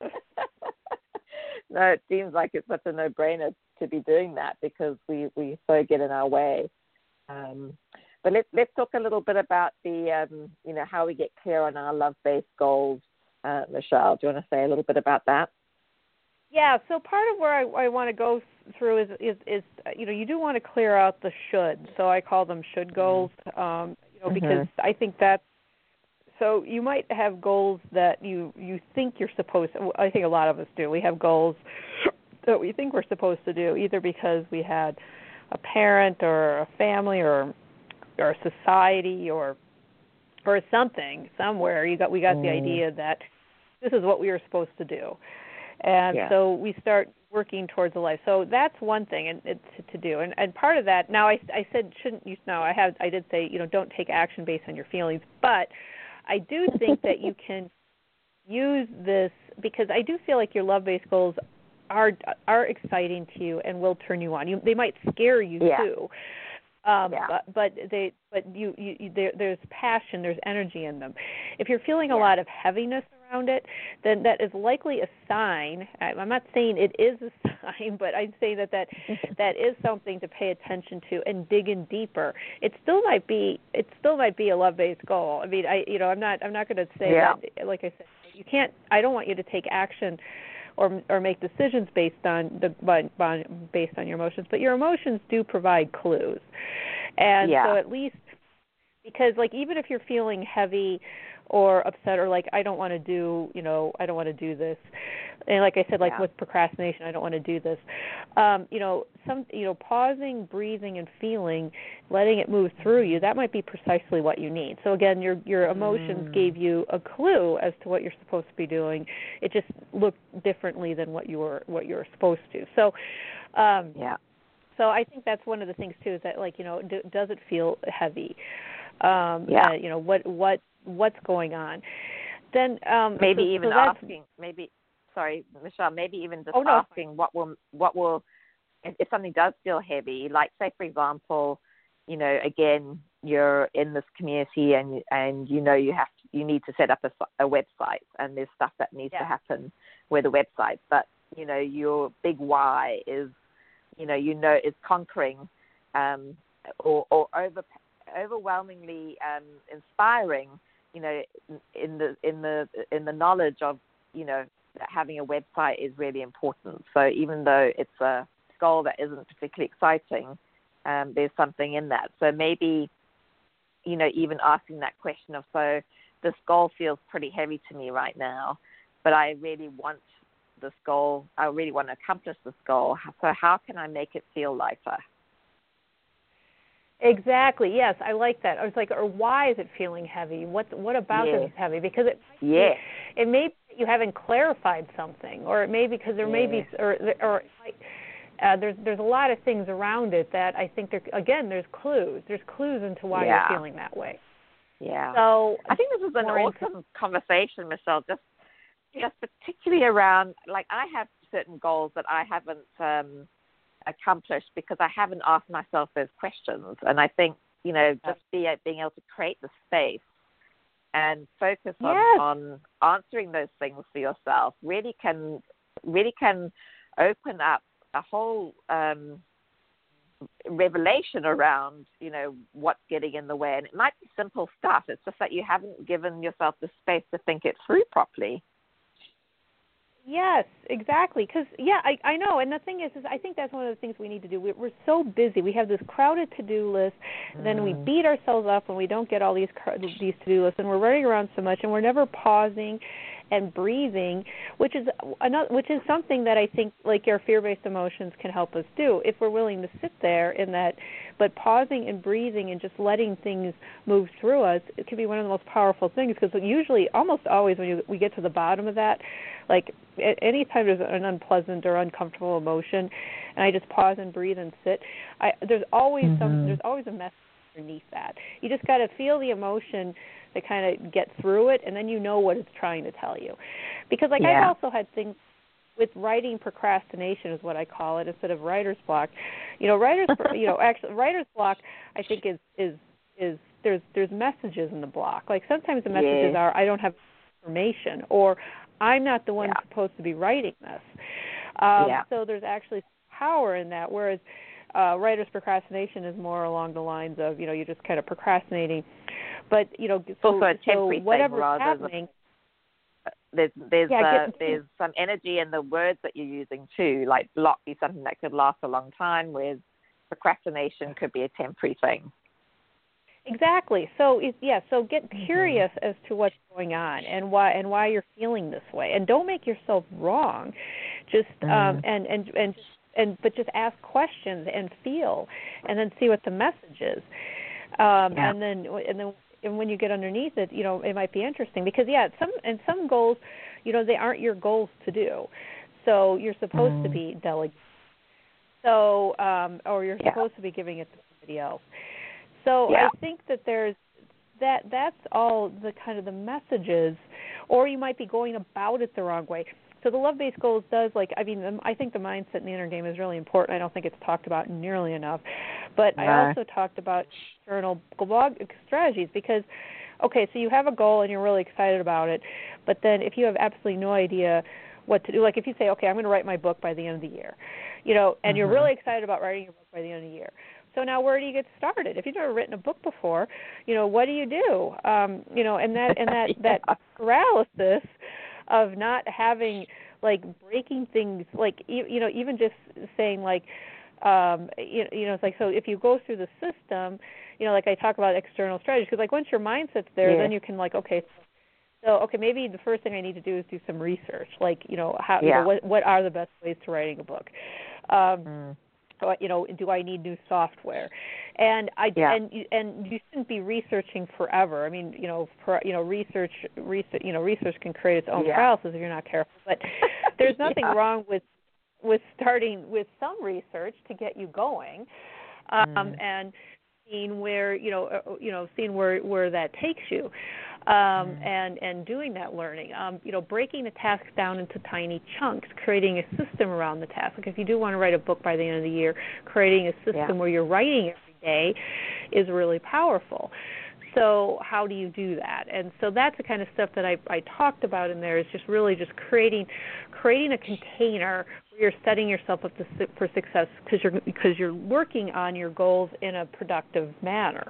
No, it seems like it's such a no-brainer to be doing that because we, we so get in our way. Um, but let's let's talk a little bit about the um, you know how we get clear on our love-based goals, uh, Michelle. Do you want to say a little bit about that? Yeah, so part of where I, I want to go through is, is, is, you know, you do want to clear out the should. So I call them should goals, um, you know, because mm-hmm. I think that, so you might have goals that you, you think you're supposed to, I think a lot of us do. We have goals that we think we're supposed to do, either because we had a parent or a family or, or a society or for something somewhere. You got we got mm. the idea that this is what we were supposed to do, and yeah. so we start working towards a life. So that's one thing and it, to, to do. And and part of that. Now I I said shouldn't you know I have I did say you know don't take action based on your feelings, but I do think that you can use this because I do feel like your love-based goals are are exciting to you and will turn you on. You, they might scare you yeah. too, um, yeah. but but they but you, you, you there, there's passion, there's energy in them. If you're feeling a yeah. lot of heaviness around it, then that is likely a sign. I'm not saying it is a sign, but I'd say that that, that is something to pay attention to and dig in deeper. It still might be it still might be a love-based goal. I mean, I you know I'm not I'm not going to say yeah. that. Like I said, you can't. I don't want you to take action or or make decisions based on the based on your emotions, but your emotions do provide clues. And yeah. so at least because like even if you're feeling heavy or upset or like I don't want to do, you know, I don't want to do this. And like I said, like yeah. with procrastination, I don't want to do this. Um, you know, some you know, pausing, breathing and feeling, letting it move through you, that might be precisely what you need. So again, your your emotions mm. gave you a clue as to what you're supposed to be doing. It just looked differently than what you were what you were supposed to. So um yeah. So I think that's one of the things too is that like, you know, do, does it feel heavy? Um yeah. uh, you know, what what what's going on? Then um maybe so, even so asking maybe sorry, Michelle, maybe even just oh, no. asking what will what will if, if something does feel heavy, like say for example, you know, again, you're in this community and and you know you have to, you need to set up a, a website and there's stuff that needs yeah. to happen with a website, but you know your big why is you know you know is conquering um, or, or over overwhelmingly um, inspiring, you know, in the in the in the knowledge of you know that having a website is really important. So even though it's a goal that isn't particularly exciting, um, there's something in that. So maybe, you know, even asking that question of, so this goal feels pretty heavy to me right now, but I really want this goal, I really want to accomplish this goal. So how can I make it feel lighter? Exactly. Yes, I like that. I was like, or why is it feeling heavy? What what about yes. this is heavy? Because it yes. be, it may be you haven't clarified something, or it may be because there yes. may be or or uh, there's there's a lot of things around it that I think there again there's clues. There's clues into why yeah. you're feeling that way. Yeah. So I think this was an awesome conversation, Michelle. Just just particularly around, like, I have certain goals that I haven't um, accomplished because I haven't asked myself those questions. And I think, you know, just be, being able to create the space and focus on, yes. on answering those things for yourself really can really can open up a whole um, revelation around, you know, what's getting in the way. And it might be simple stuff. It's just that you haven't given yourself the space to think it through properly. Yes, exactly. Because, yeah, I, I know. And the thing is, is I think that's one of the things we need to do. We're, we're so busy. We have this crowded to-do list. And then we beat ourselves up when we don't get all these these to-do lists. And we're running around so much. And we're never pausing and breathing, which is another, which is something that I think, like, our fear-based emotions can help us do if we're willing to sit there in that. But pausing and breathing and just letting things move through us, it can be one of the most powerful things, because usually, almost always, when you, we get to the bottom of that, like any time there's an unpleasant or uncomfortable emotion, and I just pause and breathe and sit, I, there's always mm-hmm. some, there's always a message underneath that. You just got to feel the emotion to kind of get through it, and then you know what it's trying to tell you. Because, like, yeah. I've also had things with writing procrastination is what I call it, instead of writer's block. You know, writer's, you know, actually, writer's block, I think is is is there's there's messages in the block. Like sometimes the messages yeah. are, I don't have information, or I'm not the one yeah. supposed to be writing this. Um, yeah. So there's actually power in that, whereas uh, writer's procrastination is more along the lines of, you know, you're just kind of procrastinating. But, you know, so, also a temporary so whatever's thing, happening. A, there's there's yeah, uh, get, there's some energy in the words that you're using too. Like block be something that could last a long time, whereas procrastination could be a temporary thing. Exactly. So yeah, so get curious mm-hmm. as to what's going on and why and why you're feeling this way, and don't make yourself wrong. Just mm-hmm. um, and and and and but just ask questions and feel, and then see what the message is. Um, yeah. And then and then and when you get underneath it, you know, it might be interesting because yeah, some and some goals, you know, they aren't your goals to do, so you're supposed mm. to be delegating. So, um, or you're yeah. supposed to be giving it to somebody else. So yeah. I think that there's that. That's all the kind of the messages, or you might be going about it the wrong way. So the love-based goals does, like, I mean, I think the mindset in the inner game is really important. I don't think it's talked about nearly enough. But no. I also talked about external strategies because, okay, so you have a goal and you're really excited about it, but then if you have absolutely no idea what to do, like if you say, okay, I'm going to write my book by the end of the year, you know, and mm-hmm. you're really excited about writing your book by the end of the year. So now where do you get started? If you've never written a book before, you know, what do you do? Um, you know, and that and that, yeah. that paralysis of not having, like, breaking things, like, you, you know, even just saying, like, um, you, you know, it's like, so if you go through the system, you know, like I talk about external strategies, because, like, once your mindset's there, yeah. then you can, like, okay, so, okay, maybe the first thing I need to do is do some research, like, you know, how, yeah. you know, what, what are the best ways to writing a book? Um, mm. So, you know, do I need new software? And I yeah. and and you shouldn't be researching forever. I mean, you know, for, you know, research research you know, research can create its own yeah. paralysis if you're not careful. But there's nothing yeah. wrong with with starting with some research to get you going, um, mm. and seeing where you know uh, you know seeing where where that takes you. Um, mm. and, and doing that learning, um, you know, breaking the task down into tiny chunks, creating a system around the task. Like if you do want to write a book by the end of the year, creating a system yeah. where you're writing every day is really powerful. So how do you do that? And so that's the kind of stuff that I, I talked about in there is just really just creating creating a container where you're setting yourself up to, for success because you're, because you're working on your goals in a productive manner.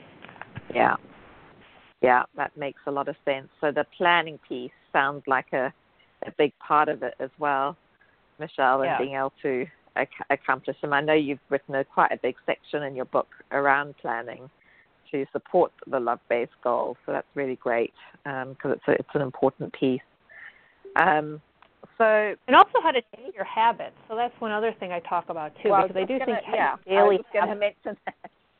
Yeah. Yeah, that makes a lot of sense. So the planning piece sounds like a, a big part of it as well, Michelle, and yeah. being able to ac- accomplish them. I know you've written a, quite a big section in your book around planning to support the love-based goals, so that's really great because um, it's, a, it's an important piece. Um, so And also how to change your habits. So that's one other thing I talk about, too, well, because I, I do gonna, think yeah, daily I was going to mention that.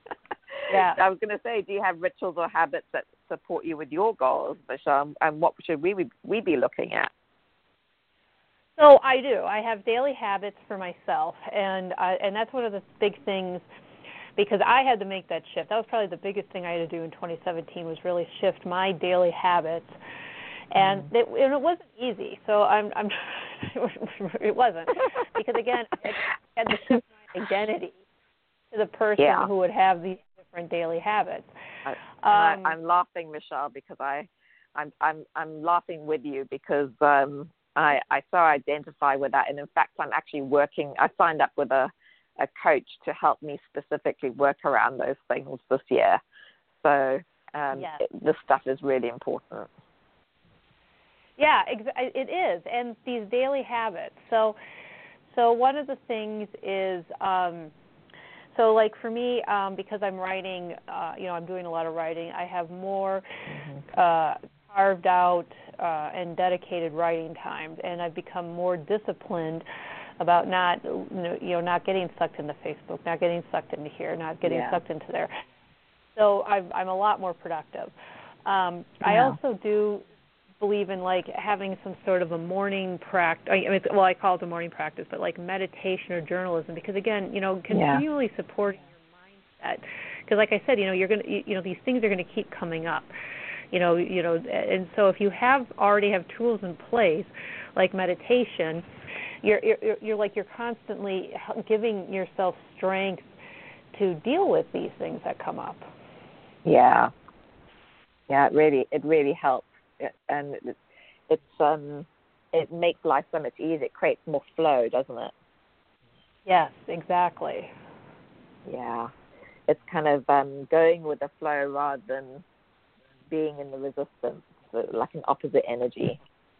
Yeah. I was going to say, do you have rituals or habits that support you with your goals, Michelle, and what should we we be looking at? So I do. I have daily habits for myself, and I, and that's one of the big things because I had to make that shift. That was probably the biggest thing I had to do in twenty seventeen was really shift my daily habits, and, mm. it, and it wasn't easy. So I'm, I'm it wasn't because again I had to shift my identity to the person yeah. who would have these different daily habits. I, um, I, I'm laughing, Michelle, because I, I'm, I'm, I'm laughing with you because um, I, I so identify with that, and in fact, I'm actually working. I signed up with a, a coach to help me specifically work around those things this year. So um, yes. it, this stuff is really important. Yeah, ex- it is, and these daily habits. So, so one of the things is. Um, So, like for me, um, because I'm writing, uh, you know, I'm doing a lot of writing. I have more mm-hmm. uh, carved out uh, and dedicated writing time, and I've become more disciplined about not, you know, not getting sucked into Facebook, not getting sucked into here, not getting yeah. sucked into there. So I'm I'm a lot more productive. Um, yeah. I also do believe in like having some sort of a morning practice. I mean, well, I call it a morning practice, but like meditation or journalism, because again, you know, continually yeah. supporting your mindset. Because, like I said, you know, you're gonna, you know, these things are going to keep coming up. You know, you know, and so if you have already have tools in place, like meditation, you're you're, you're like you're constantly giving yourself strength to deal with these things that come up. Yeah, yeah, it really, it really helps. And it, it's um, it makes life so much easier. It creates more flow, doesn't it? Yes, exactly. Yeah, it's kind of um, going with the flow rather than being in the resistance, like an opposite energy.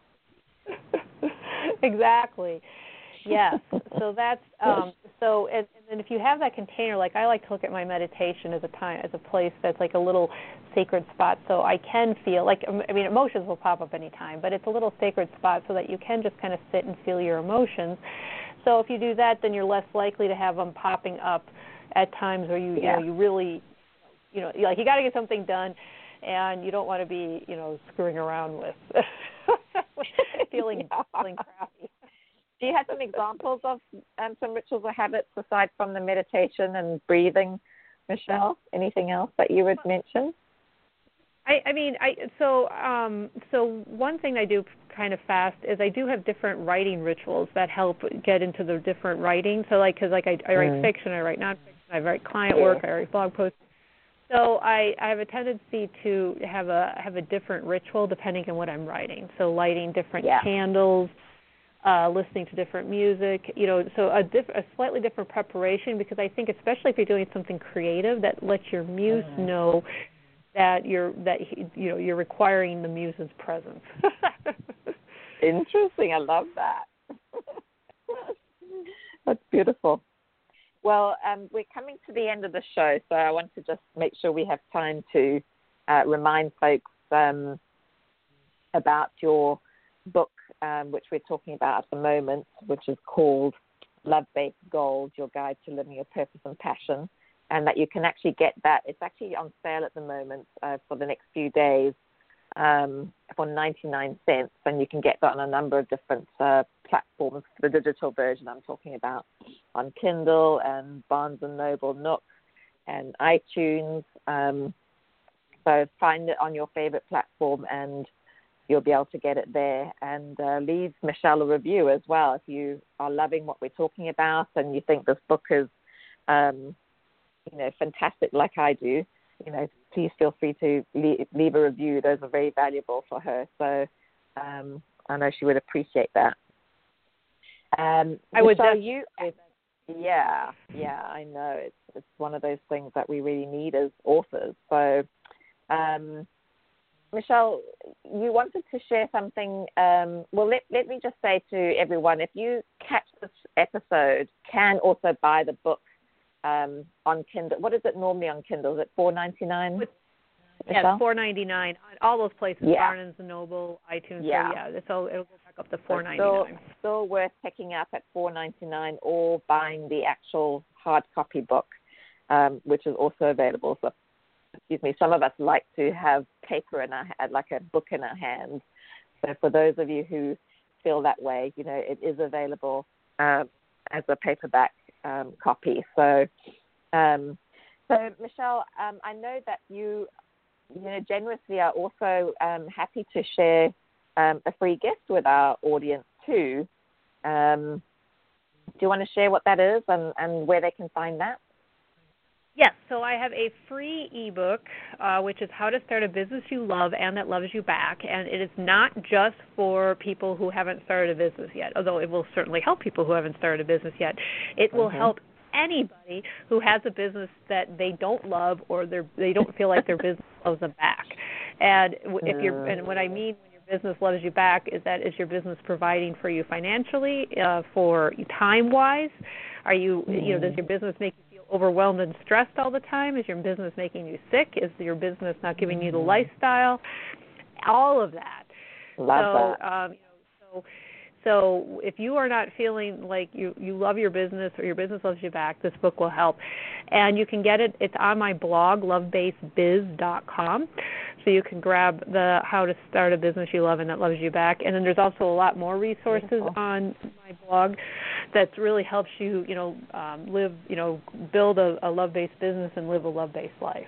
Exactly. Yes. So that's um, so, and, and then if you have that container, like I like to look at my meditation as a time, as a place that's like a little sacred spot, so I can feel like, I mean, emotions will pop up anytime, but it's a little sacred spot so that you can just kind of sit and feel your emotions. So if you do that, then you're less likely to have them popping up at times where you, yeah. you know, you really, you know, like you got to get something done. and you don't want to be, you know, screwing around with feeling, yeah. feeling crappy. Do you have some examples of um, some rituals or habits aside from the meditation and breathing, Michelle? Anything else that you would mention? I, I mean, I so um, so one thing I do kind of fast is I do have different writing rituals that help get into the different writing. So like, because like I, I write mm. fiction, I write nonfiction, I write client yeah. work, I write blog posts. So I, I have a tendency to have a have a different ritual depending on what I'm writing. So lighting different yeah. candles, uh, listening to different music, you know. So a, diff- a slightly different preparation, because I think especially if you're doing something creative, that lets your muse mm. know that you're that you know you're requiring the muse's presence. Interesting. I love that. That's beautiful. Well, um, we're coming to the end of the show, so I want to just make sure we have time to uh, remind folks um, about your book, um, which we're talking about at the moment, which is called Love-Based Gold, Your Guide to Living Your Purpose and Passion. And that you can actually get that. It's actually on sale at the moment uh, for the next few days um, for ninety-nine cents. And you can get that on a number of different uh, platforms, the digital version I'm talking about, on Kindle and Barnes and Noble, Nook, and iTunes. Um, so find it on your favorite platform and you'll be able to get it there. And uh, leave Michelle a review as well if you are loving what we're talking about and you think this book is um, you know, fantastic like I do, you know, please feel free to leave, leave a review. Those are very valuable for her. So um, I know she would appreciate that. Um, I would Michelle, you, yeah, yeah, I know. It's it's one of those things that we really need as authors. So, um, Michelle, you wanted to share something. Um, well, let, let me just say to everyone, if you catch this episode, can also buy the book Um, on Kindle. What is it normally on Kindle? Is it four ninety-nine? Yeah, four ninety-nine. All those places, yeah. Barnes and Noble, iTunes. Yeah, so yeah. So it'll go back up to four ninety-nine. Still, still worth picking up at four ninety-nine or buying the actual hard copy book, um, which is also available. So, excuse me. Some of us like to have paper in our like a book in our hands. So for those of you who feel that way, you know, it is available uh, as a paperback Um, copy. So, um, so Michelle, um, I know that you, you know, generously are also um, happy to share um, a free gift with our audience too. Um, do you want to share what that is and, and where they can find that? Yes, so I have a free ebook, uh, which is How to Start a Business You Love and That Loves You Back, and it is not just for people who haven't started a business yet, although it will certainly help people who haven't started a business yet. It will mm-hmm. help anybody who has a business that they don't love or they don't feel like their business loves them back. And if you're, and what I mean when your business loves you back is that is your business providing for you financially, uh, for time-wise? Are you, mm-hmm. you know, does your business make you overwhelmed and stressed all the time? Is your business making you sick? Is your business not giving mm-hmm. you the lifestyle? All of that. Love so, that. Um, you know, so, so if you are not feeling like you, you love your business or your business loves you back, this book will help. And you can get it. It's on my blog, love based biz dot com. So you can grab the How to Start a Business You Love and That Loves You Back. And then there's also a lot more resources Beautiful. On my blog that really helps you, you know, um, live, you know, build a, a love-based business and live a love-based life.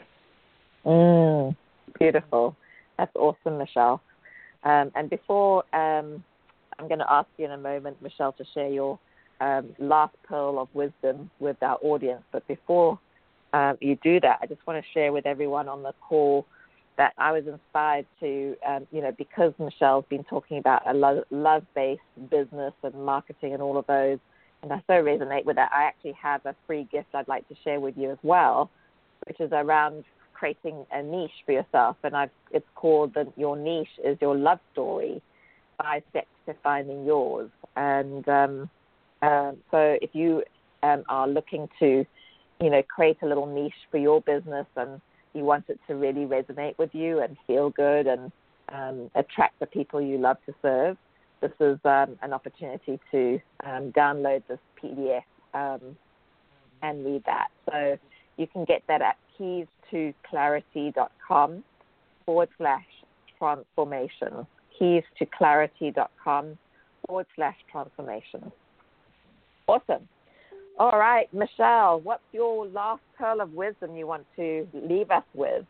Mm, beautiful. That's awesome, Michelle. Um, and before um, I'm going to ask you in a moment, Michelle, to share your um, last pearl of wisdom with our audience. But before um, you do that, I just want to share with everyone on the call that I was inspired to, um, you know, because Michelle's been talking about a lo- love-based business and marketing and all of those, and I so resonate with that. I actually have a free gift I'd like to share with you as well, which is around creating a niche for yourself. And I've, it's called the, Your Niche is Your Love Story, Five Steps to Finding Yours. And um, uh, so if you um, are looking to, you know, create a little niche for your business and you want it to really resonate with you and feel good and um, attract the people you love to serve, this is um, an opportunity to um, download this P D F um, and read that. So you can get that at keys to clarity dot com forward slash transformation. Keys to clarity.com forward slash transformation. Awesome. All right, Michelle, what's your last pearl of wisdom you want to leave us with?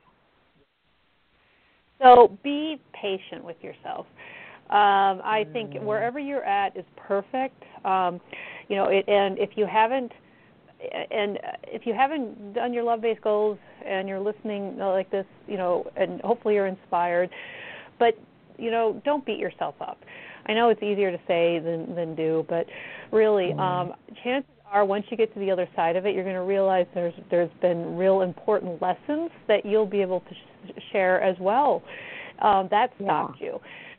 So be patient with yourself. Um, I think wherever you're at is perfect. Um, you know, it, and if you haven't, and if you haven't done your love-based goals and you're listening like this, you know, and hopefully you're inspired, but you know, don't beat yourself up. I know it's easier to say than than do, but really, um, chances are once you get to the other side of it, you're going to realize there's there's been real important lessons that you'll be able to sh- share as well. Um, that stopped yeah. you.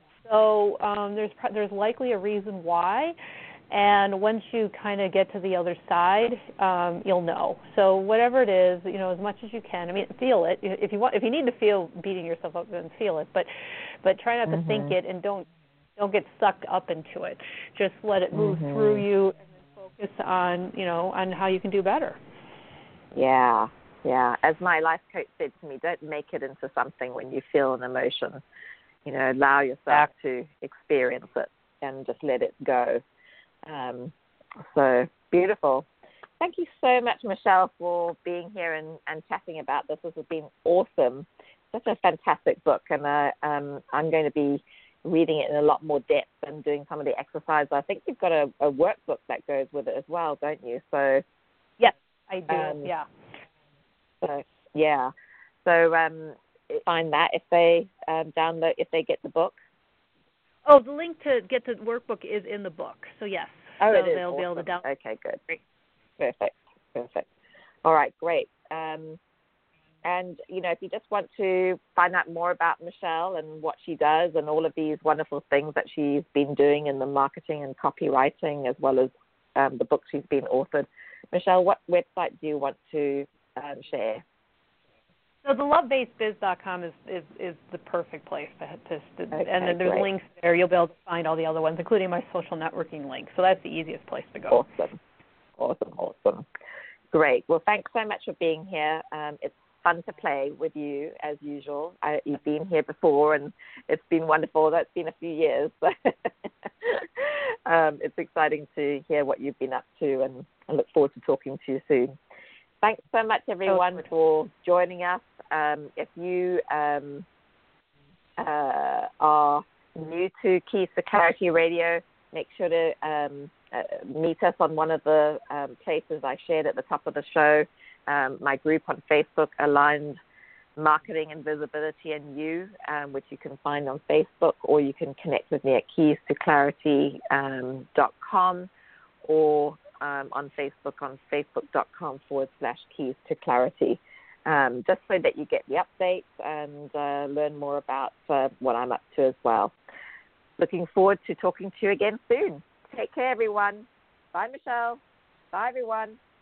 So um, there's there's likely a reason why, and once you kind of get to the other side, um, you'll know. So whatever it is, you know, as much as you can. I mean, feel it. If you want, if you need to feel beating yourself up, then feel it. But but try not to mm-hmm. think it, and don't don't get sucked up into it. Just let it move mm-hmm. through you, and then focus on you know on how you can do better. Yeah, yeah. As my life coach said to me, don't make it into something when you feel an emotion. You know, allow yourself to experience it and just let it go. Um, so beautiful. Thank you so much, Michelle, for being here and, and chatting about this. This has been awesome. Such a fantastic book, and uh, um, I'm going to be reading it in a lot more depth and doing some of the exercises. I think you've got a, a workbook that goes with it as well, don't you? So, yes, I do. Um, yeah. So yeah. So um, find that if they um, download if they get the book. Oh, the link to get the workbook is in the book. So yes. Oh, so it is. They'll Awesome. be able to download. Okay, good. Perfect. Perfect. All right, great. Um, and, you know, if you just want to find out more about Michelle and what she does and all of these wonderful things that she's been doing in the marketing and copywriting as well as um, the books she's been authored, Michelle, what website do you want to um, share? So the love based biz dot com is, is, is the perfect place to, to, to okay, and then there's great. links there. You'll be able to find all the other ones, including my social networking link. So that's the easiest place to go. Awesome. Awesome, awesome. Great. Well, thanks so much for being here. Um, it's fun to play with you, as usual. I, you've been here before, and it's been wonderful. That's been a few years. um, it's exciting to hear what you've been up to, and I look forward to talking to you soon. Thanks so much, everyone, for joining us. Um, if you um, uh, are new to Keys to Clarity Radio, make sure to um, uh, meet us on one of the um, places I shared at the top of the show, um, my group on Facebook, Aligned Marketing and Visibility and You, um, which you can find on Facebook, or you can connect with me at keys to clarity dot com or um, on Facebook on facebook.com forward slash keys to clarity, um, just so that you get the updates and uh, learn more about uh, what I'm up to as well. Looking forward to talking to you again soon. Take care, everyone. Bye, Michelle. Bye, everyone.